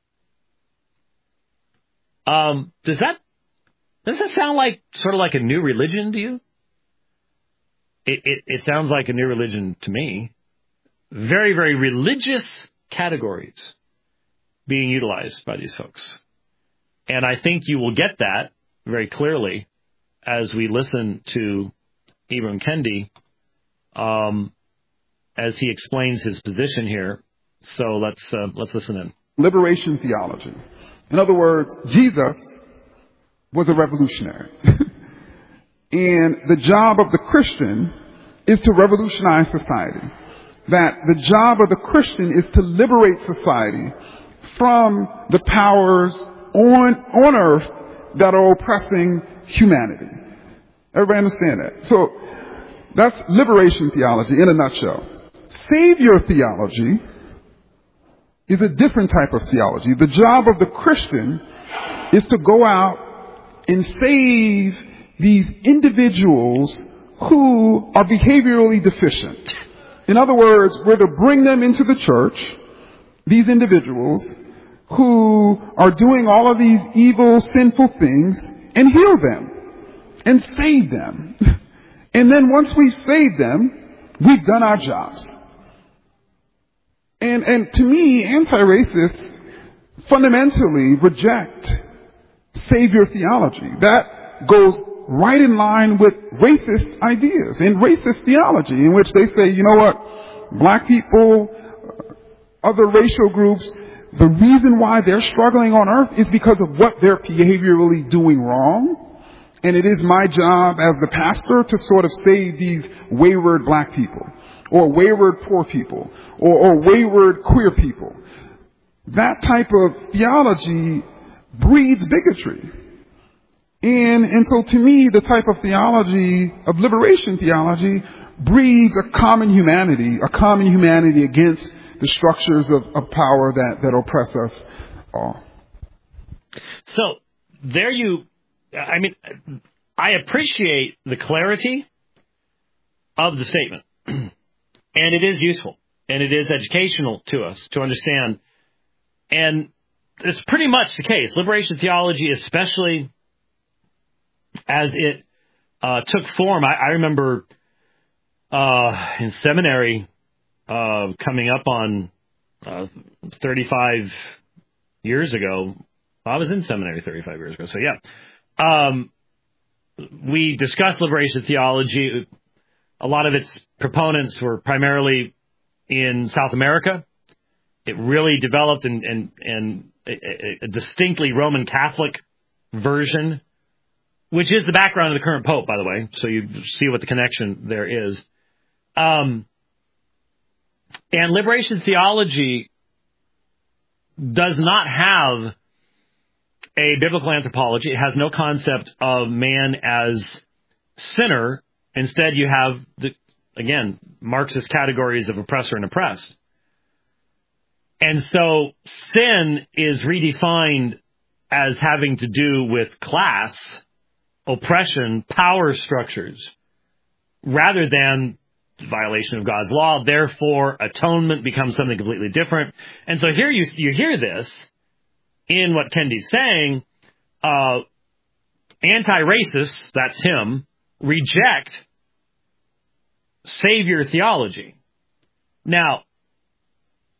Um, does that does that sound like sort of like a new religion to you? It, it it sounds like a new religion to me. Very, very religious categories being utilized by these folks. And I think you will get that very clearly as we listen to Ibram Kendi, um, as he explains his position here. So let's uh, let's listen in. Liberation theology. In other words, Jesus was a revolutionary. And the job of the Christian is to revolutionize society. That the job of the Christian is to liberate society from the powers on, on earth that are oppressing humanity. Everybody understand that? So that's liberation theology in a nutshell. Savior theology is a different type of theology. The job of the Christian is to go out and save these individuals who are behaviorally deficient. In other words, we're to bring them into the church, these individuals who are doing all of these evil, sinful things, and heal them and save them. And then once we've saved them, we've done our jobs. And, and to me, anti-racists fundamentally reject savior theology. That goes right in line with racist ideas and racist theology, in which they say, you know what, black people, other racial groups, the reason why they're struggling on earth is because of what they're behaviorally doing wrong. And it is my job as the pastor to sort of save these wayward black people, or wayward poor people, or, or wayward queer people. That type of theology breeds bigotry. And, and so to me, the type of theology, of liberation theology, breeds a common humanity, a common humanity against the structures of, of power that, that oppress us all. So there you, I mean, I appreciate the clarity of the statement. And it is useful. And it is educational to us to understand. And it's pretty much the case. Liberation theology, especially as it uh, took form. I, I remember uh, in seminary uh, coming up on uh, thirty-five years ago. I was in seminary thirty-five years ago, so yeah. Um, we discussed liberation theology. A lot of its proponents were primarily in South America. It really developed in, in, in a, a distinctly Roman Catholic version, which is the background of the current Pope, by the way, so you see what the connection there is. Um, and liberation theology does not have a biblical anthropology. It has no concept of man as sinner. Instead, you have, the, again, Marxist categories of oppressor and oppressed. And so sin is redefined as having to do with class, oppression, power structures, rather than violation of God's law. Therefore, atonement becomes something completely different. And so here you you hear this in what Kendi's saying. Uh, anti-racists, that's him, reject savior theology. Now,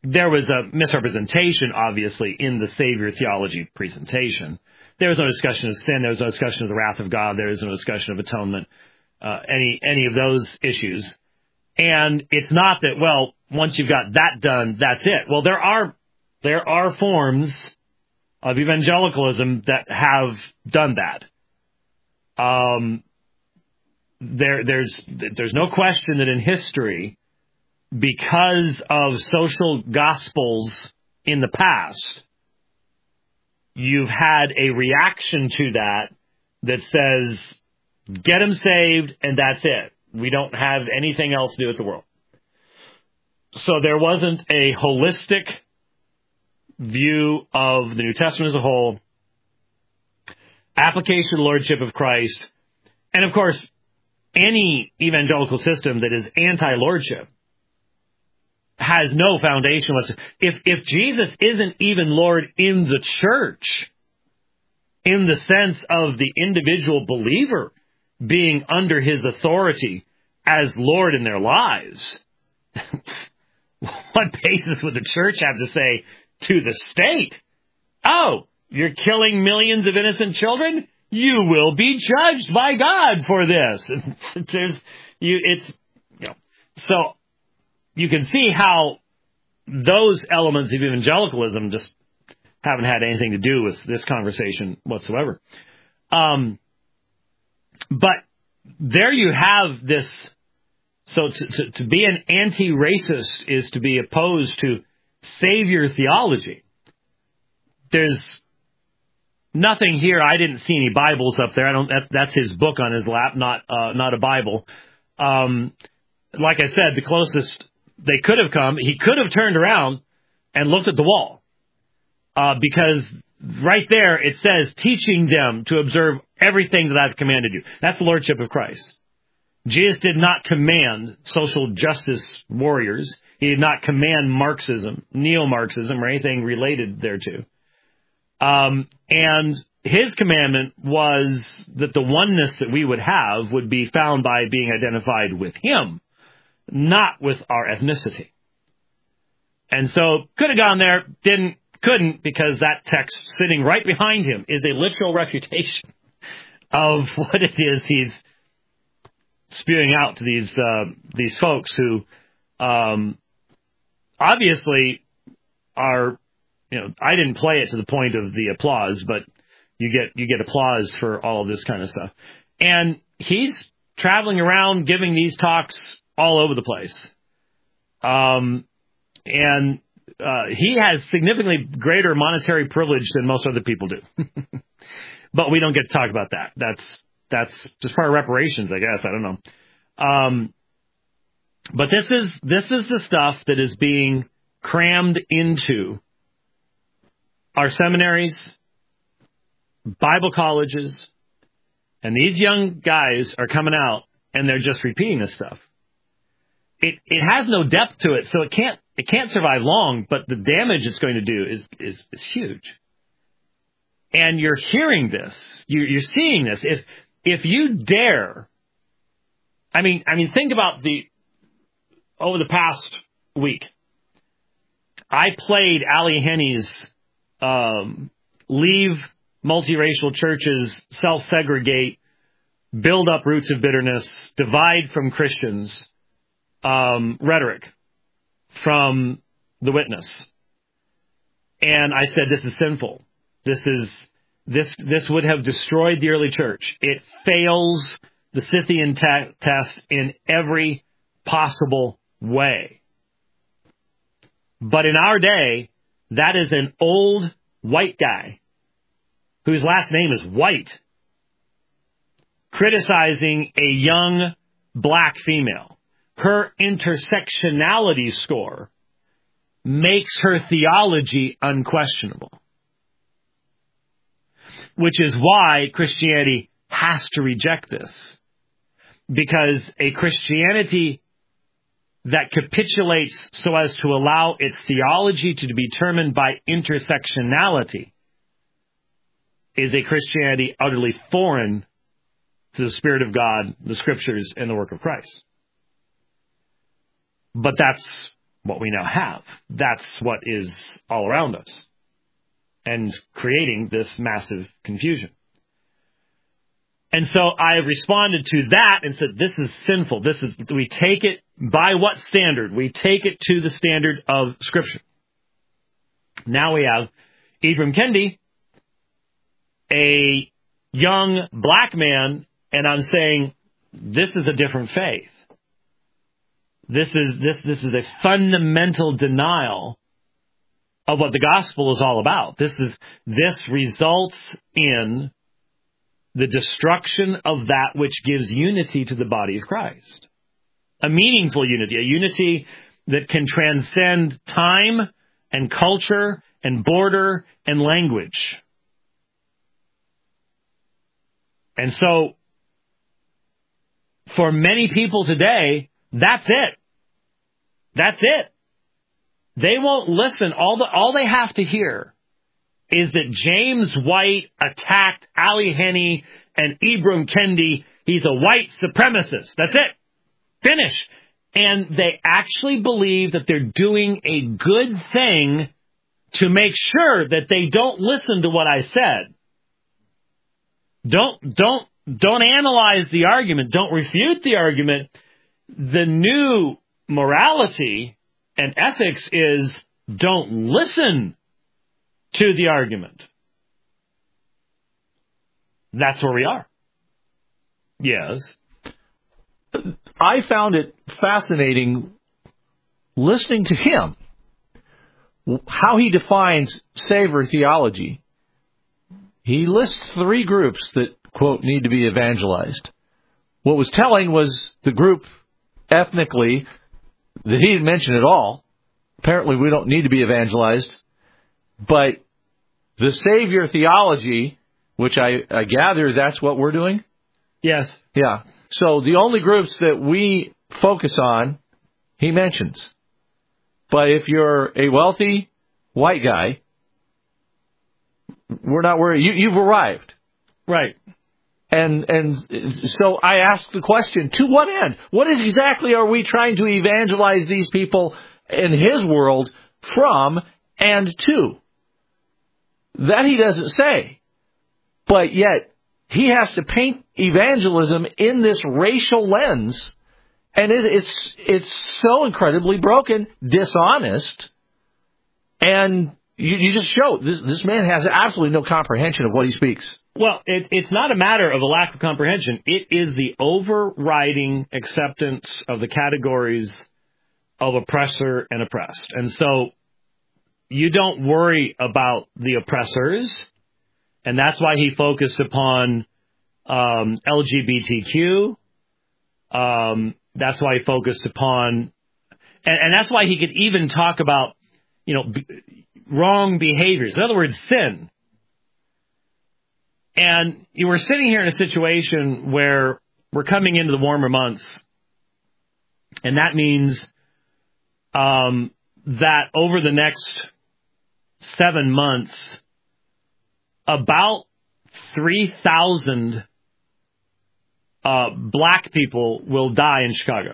there was a misrepresentation, obviously, in the Savior theology presentation. There was no discussion of sin. There was no discussion of the wrath of God. There was no discussion of atonement, uh, any any of those issues. And it's not that, well, once you've got that done, that's it. Well, there are there are forms of evangelicalism that have done that. Um, there there's there's no question that in history, because of social gospels in the past, you've had a reaction to that that says, get them saved, and that's it. We don't have anything else to do with the world. So there wasn't a holistic view of the New Testament as a whole, application of the Lordship of Christ, and of course, any evangelical system that is anti-Lordship has no foundation whatsoever. If, if Jesus isn't even Lord in the church, in the sense of the individual believer being under his authority as Lord in their lives, what basis would the church have to say to the state, oh, you're killing millions of innocent children? You will be judged by God for this. There's, you, it's, you know, so you can see how those elements of evangelicalism just haven't had anything to do with this conversation whatsoever. Um, but there you have this. So to, to, to be an anti-racist is to be opposed to Savior theology. There's nothing here. I didn't see any Bibles up there. I don't. That's, that's his book on his lap, not uh, not a Bible. Um, like I said, the closest they could have come, he could have turned around and looked at the wall, uh, because right there it says, teaching them to observe everything that I've commanded you. That's the Lordship of Christ. Jesus did not command social justice warriors. He did not command Marxism, neo-Marxism, or anything related thereto. Um, and his commandment was that the oneness that we would have would be found by being identified with him, not with our ethnicity. And so could have gone there, didn't, couldn't, because that text sitting right behind him is a literal refutation of what it is he's spewing out to these uh, these folks who um, obviously are, you know, I didn't play it to the point of the applause, but you get you get applause for all of this kind of stuff. And he's traveling around giving these talks all over the place. Um, and uh, he has significantly greater monetary privilege than most other people do. But we don't get to talk about that. That's that's just part of reparations, I guess. I don't know. Um, but this is this is the stuff that is being crammed into our seminaries, Bible colleges, and these young guys are coming out and they're just repeating this stuff. It it has no depth to it, so it can't it can't survive long. But the damage it's going to do is is, is huge. And you're hearing this, you're, you're seeing this. If if you dare, I mean, I mean, think about the over the past week. I played Ali Henny's um, "Leave multiracial churches, self-segregate, build up roots of bitterness, divide from Christians" um, rhetoric from The Witness, and I said, "This is sinful. This is this this would have destroyed the early church. It fails the Scythian te- test in every possible way." But in our day, that is an old white guy whose last name is White criticizing a young black female. Her intersectionality score makes her theology unquestionable, which is why Christianity has to reject this. Because a Christianity that capitulates so as to allow its theology to be determined by intersectionality is a Christianity utterly foreign to the Spirit of God, the Scriptures, and the work of Christ. But that's what we now have. That's what is all around us and creating this massive confusion. And so I responded to that and said, this is sinful. This is, we take it by what standard? We take it to the standard of Scripture. Now we have Ibram Kendi, a young black man, and I'm saying this is a different faith. This is this this is a fundamental denial of what the gospel is all about. This is this results in the destruction of that which gives unity to the body of Christ. A meaningful unity, a unity that can transcend time and culture and border and language. And so, for many people today, that's it. That's it. They won't listen. All the, all they have to hear is that James White attacked Ali Henney and Ibram Kendi. He's a white supremacist. That's it. Finish. And they actually believe that they're doing a good thing to make sure that they don't listen to what I said. Don't, don't, don't analyze the argument. Don't refute the argument. The new morality and ethics is don't listen to the argument. That's where we are. Yes. I found it fascinating listening to him, how he defines savior theology. He lists three groups that, quote, need to be evangelized. What was telling was the group ethnically that he didn't mention at all. Apparently we don't need to be evangelized. But the savior theology, which I, I gather that's what we're doing? Yes. Yeah. So the only groups that we focus on, he mentions. But if you're a wealthy white guy, we're not worried. You, you've arrived. Right. And and so I asked the question, to what end? What is exactly are we trying to evangelize these people in his world from and to? That he doesn't say. But yet, he has to paint evangelism in this racial lens. And it, it's it's so incredibly broken, dishonest, and you, you just show this, this man has absolutely no comprehension of what he speaks. Well, it, it's not a matter of a lack of comprehension. It is the overriding acceptance of the categories of oppressor and oppressed. And so you don't worry about the oppressors, and that's why he focused upon um, L G B T Q. Um, that's why he focused upon, and, and that's why he could even talk about, you know, b- wrong behaviors. In other words, sin. And you were sitting here in a situation where we're coming into the warmer months, and that means um, that over the next seven months, about three thousand uh, black people will die in Chicago.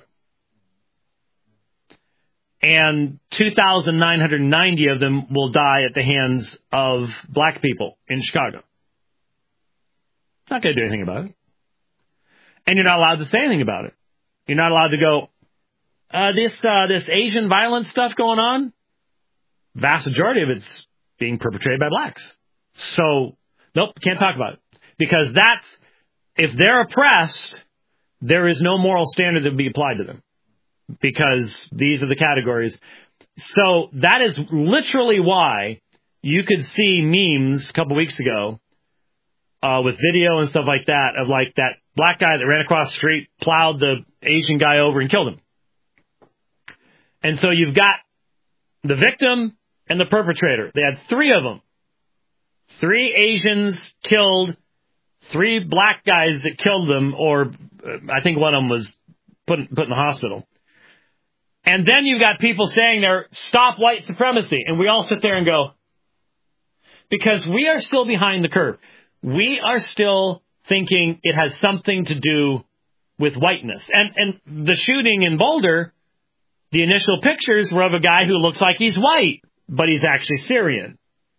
And two thousand nine hundred ninety of them will die at the hands of black people in Chicago. Not going to do anything about it. And you're not allowed to say anything about it. You're not allowed to go, uh, this uh, this Asian violence stuff going on, vast majority of it's being perpetrated by blacks. So, nope, can't talk about it. Because that's, if they're oppressed, there is no moral standard that would be applied to them. Because these are the categories. So that is literally why you could see memes a couple weeks ago uh, with video and stuff like that of like that black guy that ran across the street, plowed the Asian guy over and killed him. And so you've got the victim and the perpetrator. They had three of them. Three Asians killed, three black guys that killed them, or uh, I think one of them was put, put in the hospital. And then you've got people saying they're stop white supremacy. And we all sit there and go, because we are still behind the curve. We are still thinking it has something to do with whiteness. And and the shooting in Boulder, The initial pictures were of a guy who looks like he's white, but he's actually Syrian.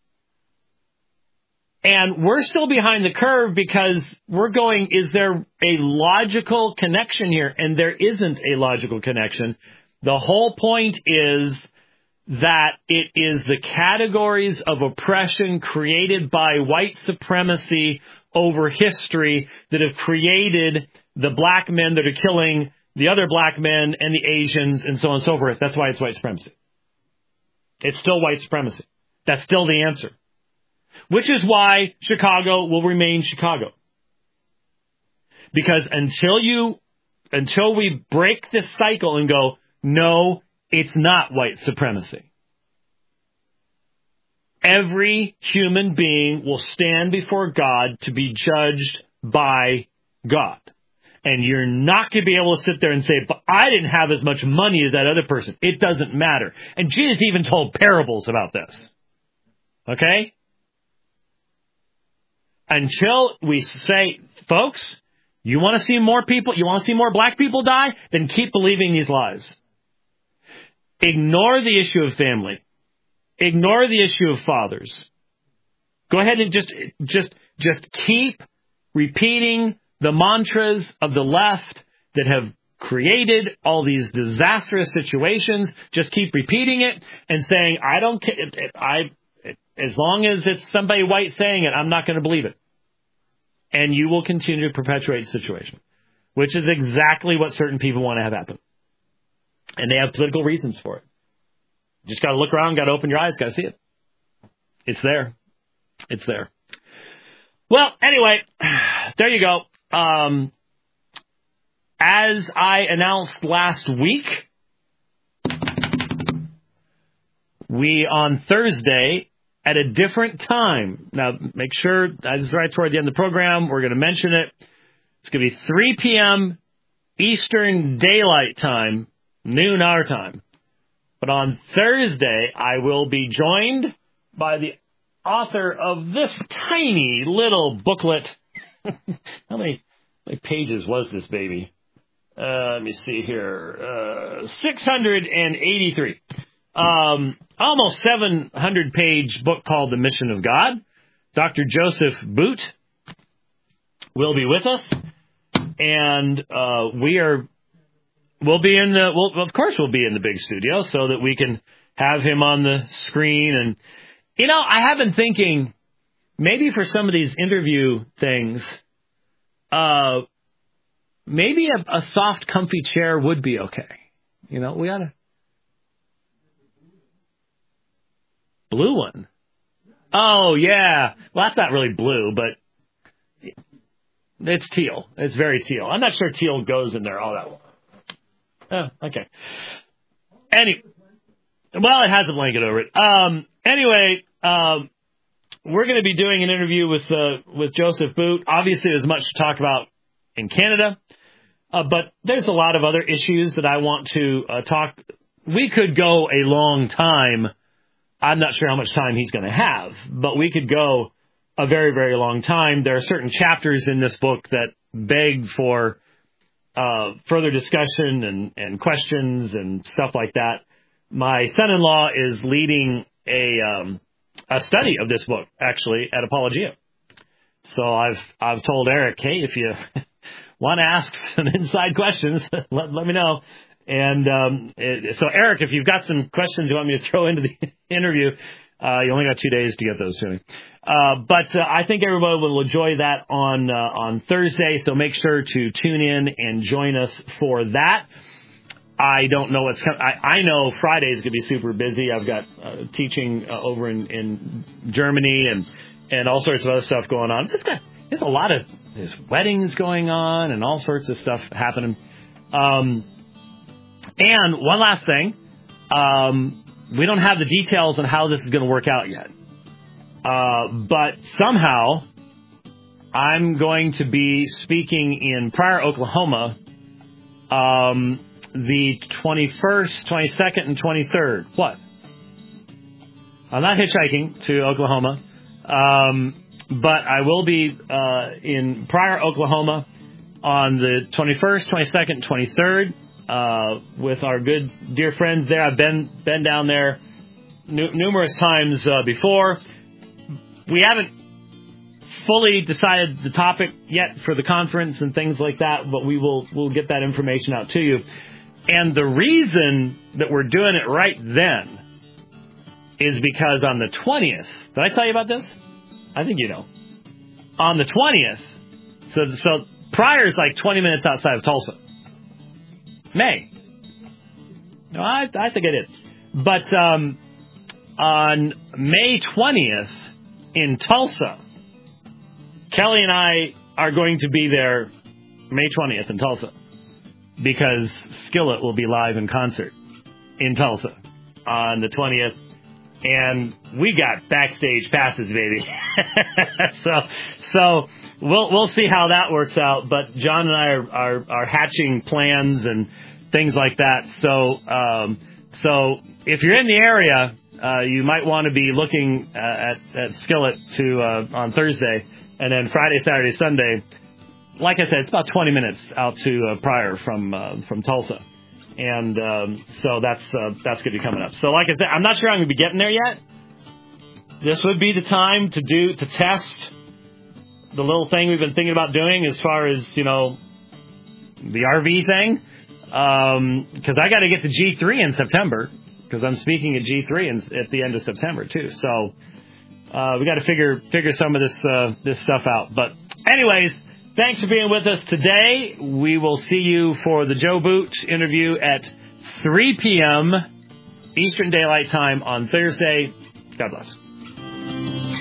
And we're still behind the curve because we're going, is there a logical connection here? And there isn't a logical connection. The whole point is that it is the categories of oppression created by white supremacy over history that have created the black men that are killing the other black men and the Asians and so on and so forth. That's why it's white supremacy. It's still white supremacy. That's still the answer. Which is why Chicago will remain Chicago. Because until you, until we break this cycle and go, no, it's not white supremacy. Every human being will stand before God to be judged by God. And you're not going to be able to sit there and say, but I didn't have as much money as that other person. It doesn't matter. And Jesus even told parables about this. Okay? Until we say, folks, you want to see more people, you want to see more black people die? Then keep believing these lies. Ignore the issue of family. Ignore the issue of fathers. Go ahead and just, just, just keep repeating the mantras of the left that have created all these disastrous situations. Just keep repeating it and saying, I don't care. I, as long as it's somebody white saying it, I'm not going to believe it. And you will continue to perpetuate the situation, which is exactly what certain people want to have happen. And they have political reasons for it. Just got to look around, got to open your eyes, got to see it. It's there. It's there. Well, anyway, there you go. Um, as I announced last week, we on Thursday at a different time. Now, make sure, this is right toward the end of the program, we're going to mention it. It's going to be three p.m. Eastern Daylight Time, noon our time. But on Thursday, I will be joined by the author of this tiny little booklet. How many, how many pages was this baby? Uh, let me see here. Uh, six hundred eighty-three. Um, almost seven hundred page book called The Mission of God. Doctor Joseph Boot will be with us. And uh, we are, we'll be in the, well, of course we'll be in the big studio so that we can have him on the screen. And, you know, I have been thinking maybe for some of these interview things, uh, maybe a, a soft, comfy chair would be okay. You know, we ought to. Blue one. Oh, yeah. Well, that's not really blue, but it's teal. It's very teal. I'm not sure teal goes in there all that well. Oh, okay. Any, well, it has a blanket over it. Um, anyway, um, we're going to be doing an interview with uh, with Joseph Boot. Obviously, there's much to talk about in Canada, uh, but there's a lot of other issues that I want to uh, talk. We could go a long time. I'm not sure how much time he's going to have, but we could go a very, very long time. There are certain chapters in this book that beg for uh, further discussion and, and questions and stuff like that. My son-in-law is leading a um, a study of this book, actually, at Apologia. So I've I've told Eric, hey, if you want to ask some inside questions, let, let me know. And um, it, so, Eric, if you've got some questions you want me to throw into the interview, uh, you only got two days to get those to me. Uh, but uh, I think everybody will enjoy that on uh, on Thursday, so make sure to tune in and join us for that. I don't know what's coming. I, I know Friday is going to be super busy. I've got uh, teaching uh, over in, in Germany and, and all sorts of other stuff going on. There's, got, there's a lot of there's weddings going on and all sorts of stuff happening. Um, and one last thing, um, we don't have the details on how this is going to work out yet. Uh, but somehow I'm going to be speaking in Pryor, Oklahoma, um, the twenty-first, twenty-second, and twenty-third. What? I'm not hitchhiking to Oklahoma, um, but I will be uh, in Pryor, Oklahoma on the twenty-first, twenty-second, and twenty-third. uh, with our good dear friends there. I've been been down there n- numerous times uh, before. We haven't fully decided the topic yet for the conference and things like that, but we will we'll get that information out to you. And the reason that we're doing it right then is because on the twentieth, did I tell you about this? I think you know. On the twentieth, so so Pryor is like twenty minutes outside of Tulsa. May. No, I I think I did. But um, on May twentieth in Tulsa, Kelly and I are going to be there May twentieth in Tulsa because Skillet will be live in concert in Tulsa on the twentieth. And we got backstage passes, baby. so, so we'll we'll see how that works out. But John and I are are, are hatching plans and things like that. So, um, so if you're in the area, uh, you might want to be looking uh, at at Skillet to uh, on Thursday, and then Friday, Saturday, Sunday. Like I said, it's about twenty minutes out to uh, Pryor from uh, from Tulsa. And um, so that's uh, that's going to be coming up. So like I said, I'm not sure I'm going to be getting there yet. This would be the time to do to test the little thing we've been thinking about doing as far as, you know, the R V thing. Because um, I got to get to G three in September because I'm speaking at G three in, at the end of September too. So uh, we got to figure figure some of this uh, this stuff out. But anyways. Thanks for being with us today. We will see you for the Joe Boot interview at three p.m. Eastern Daylight Time on Thursday. God bless.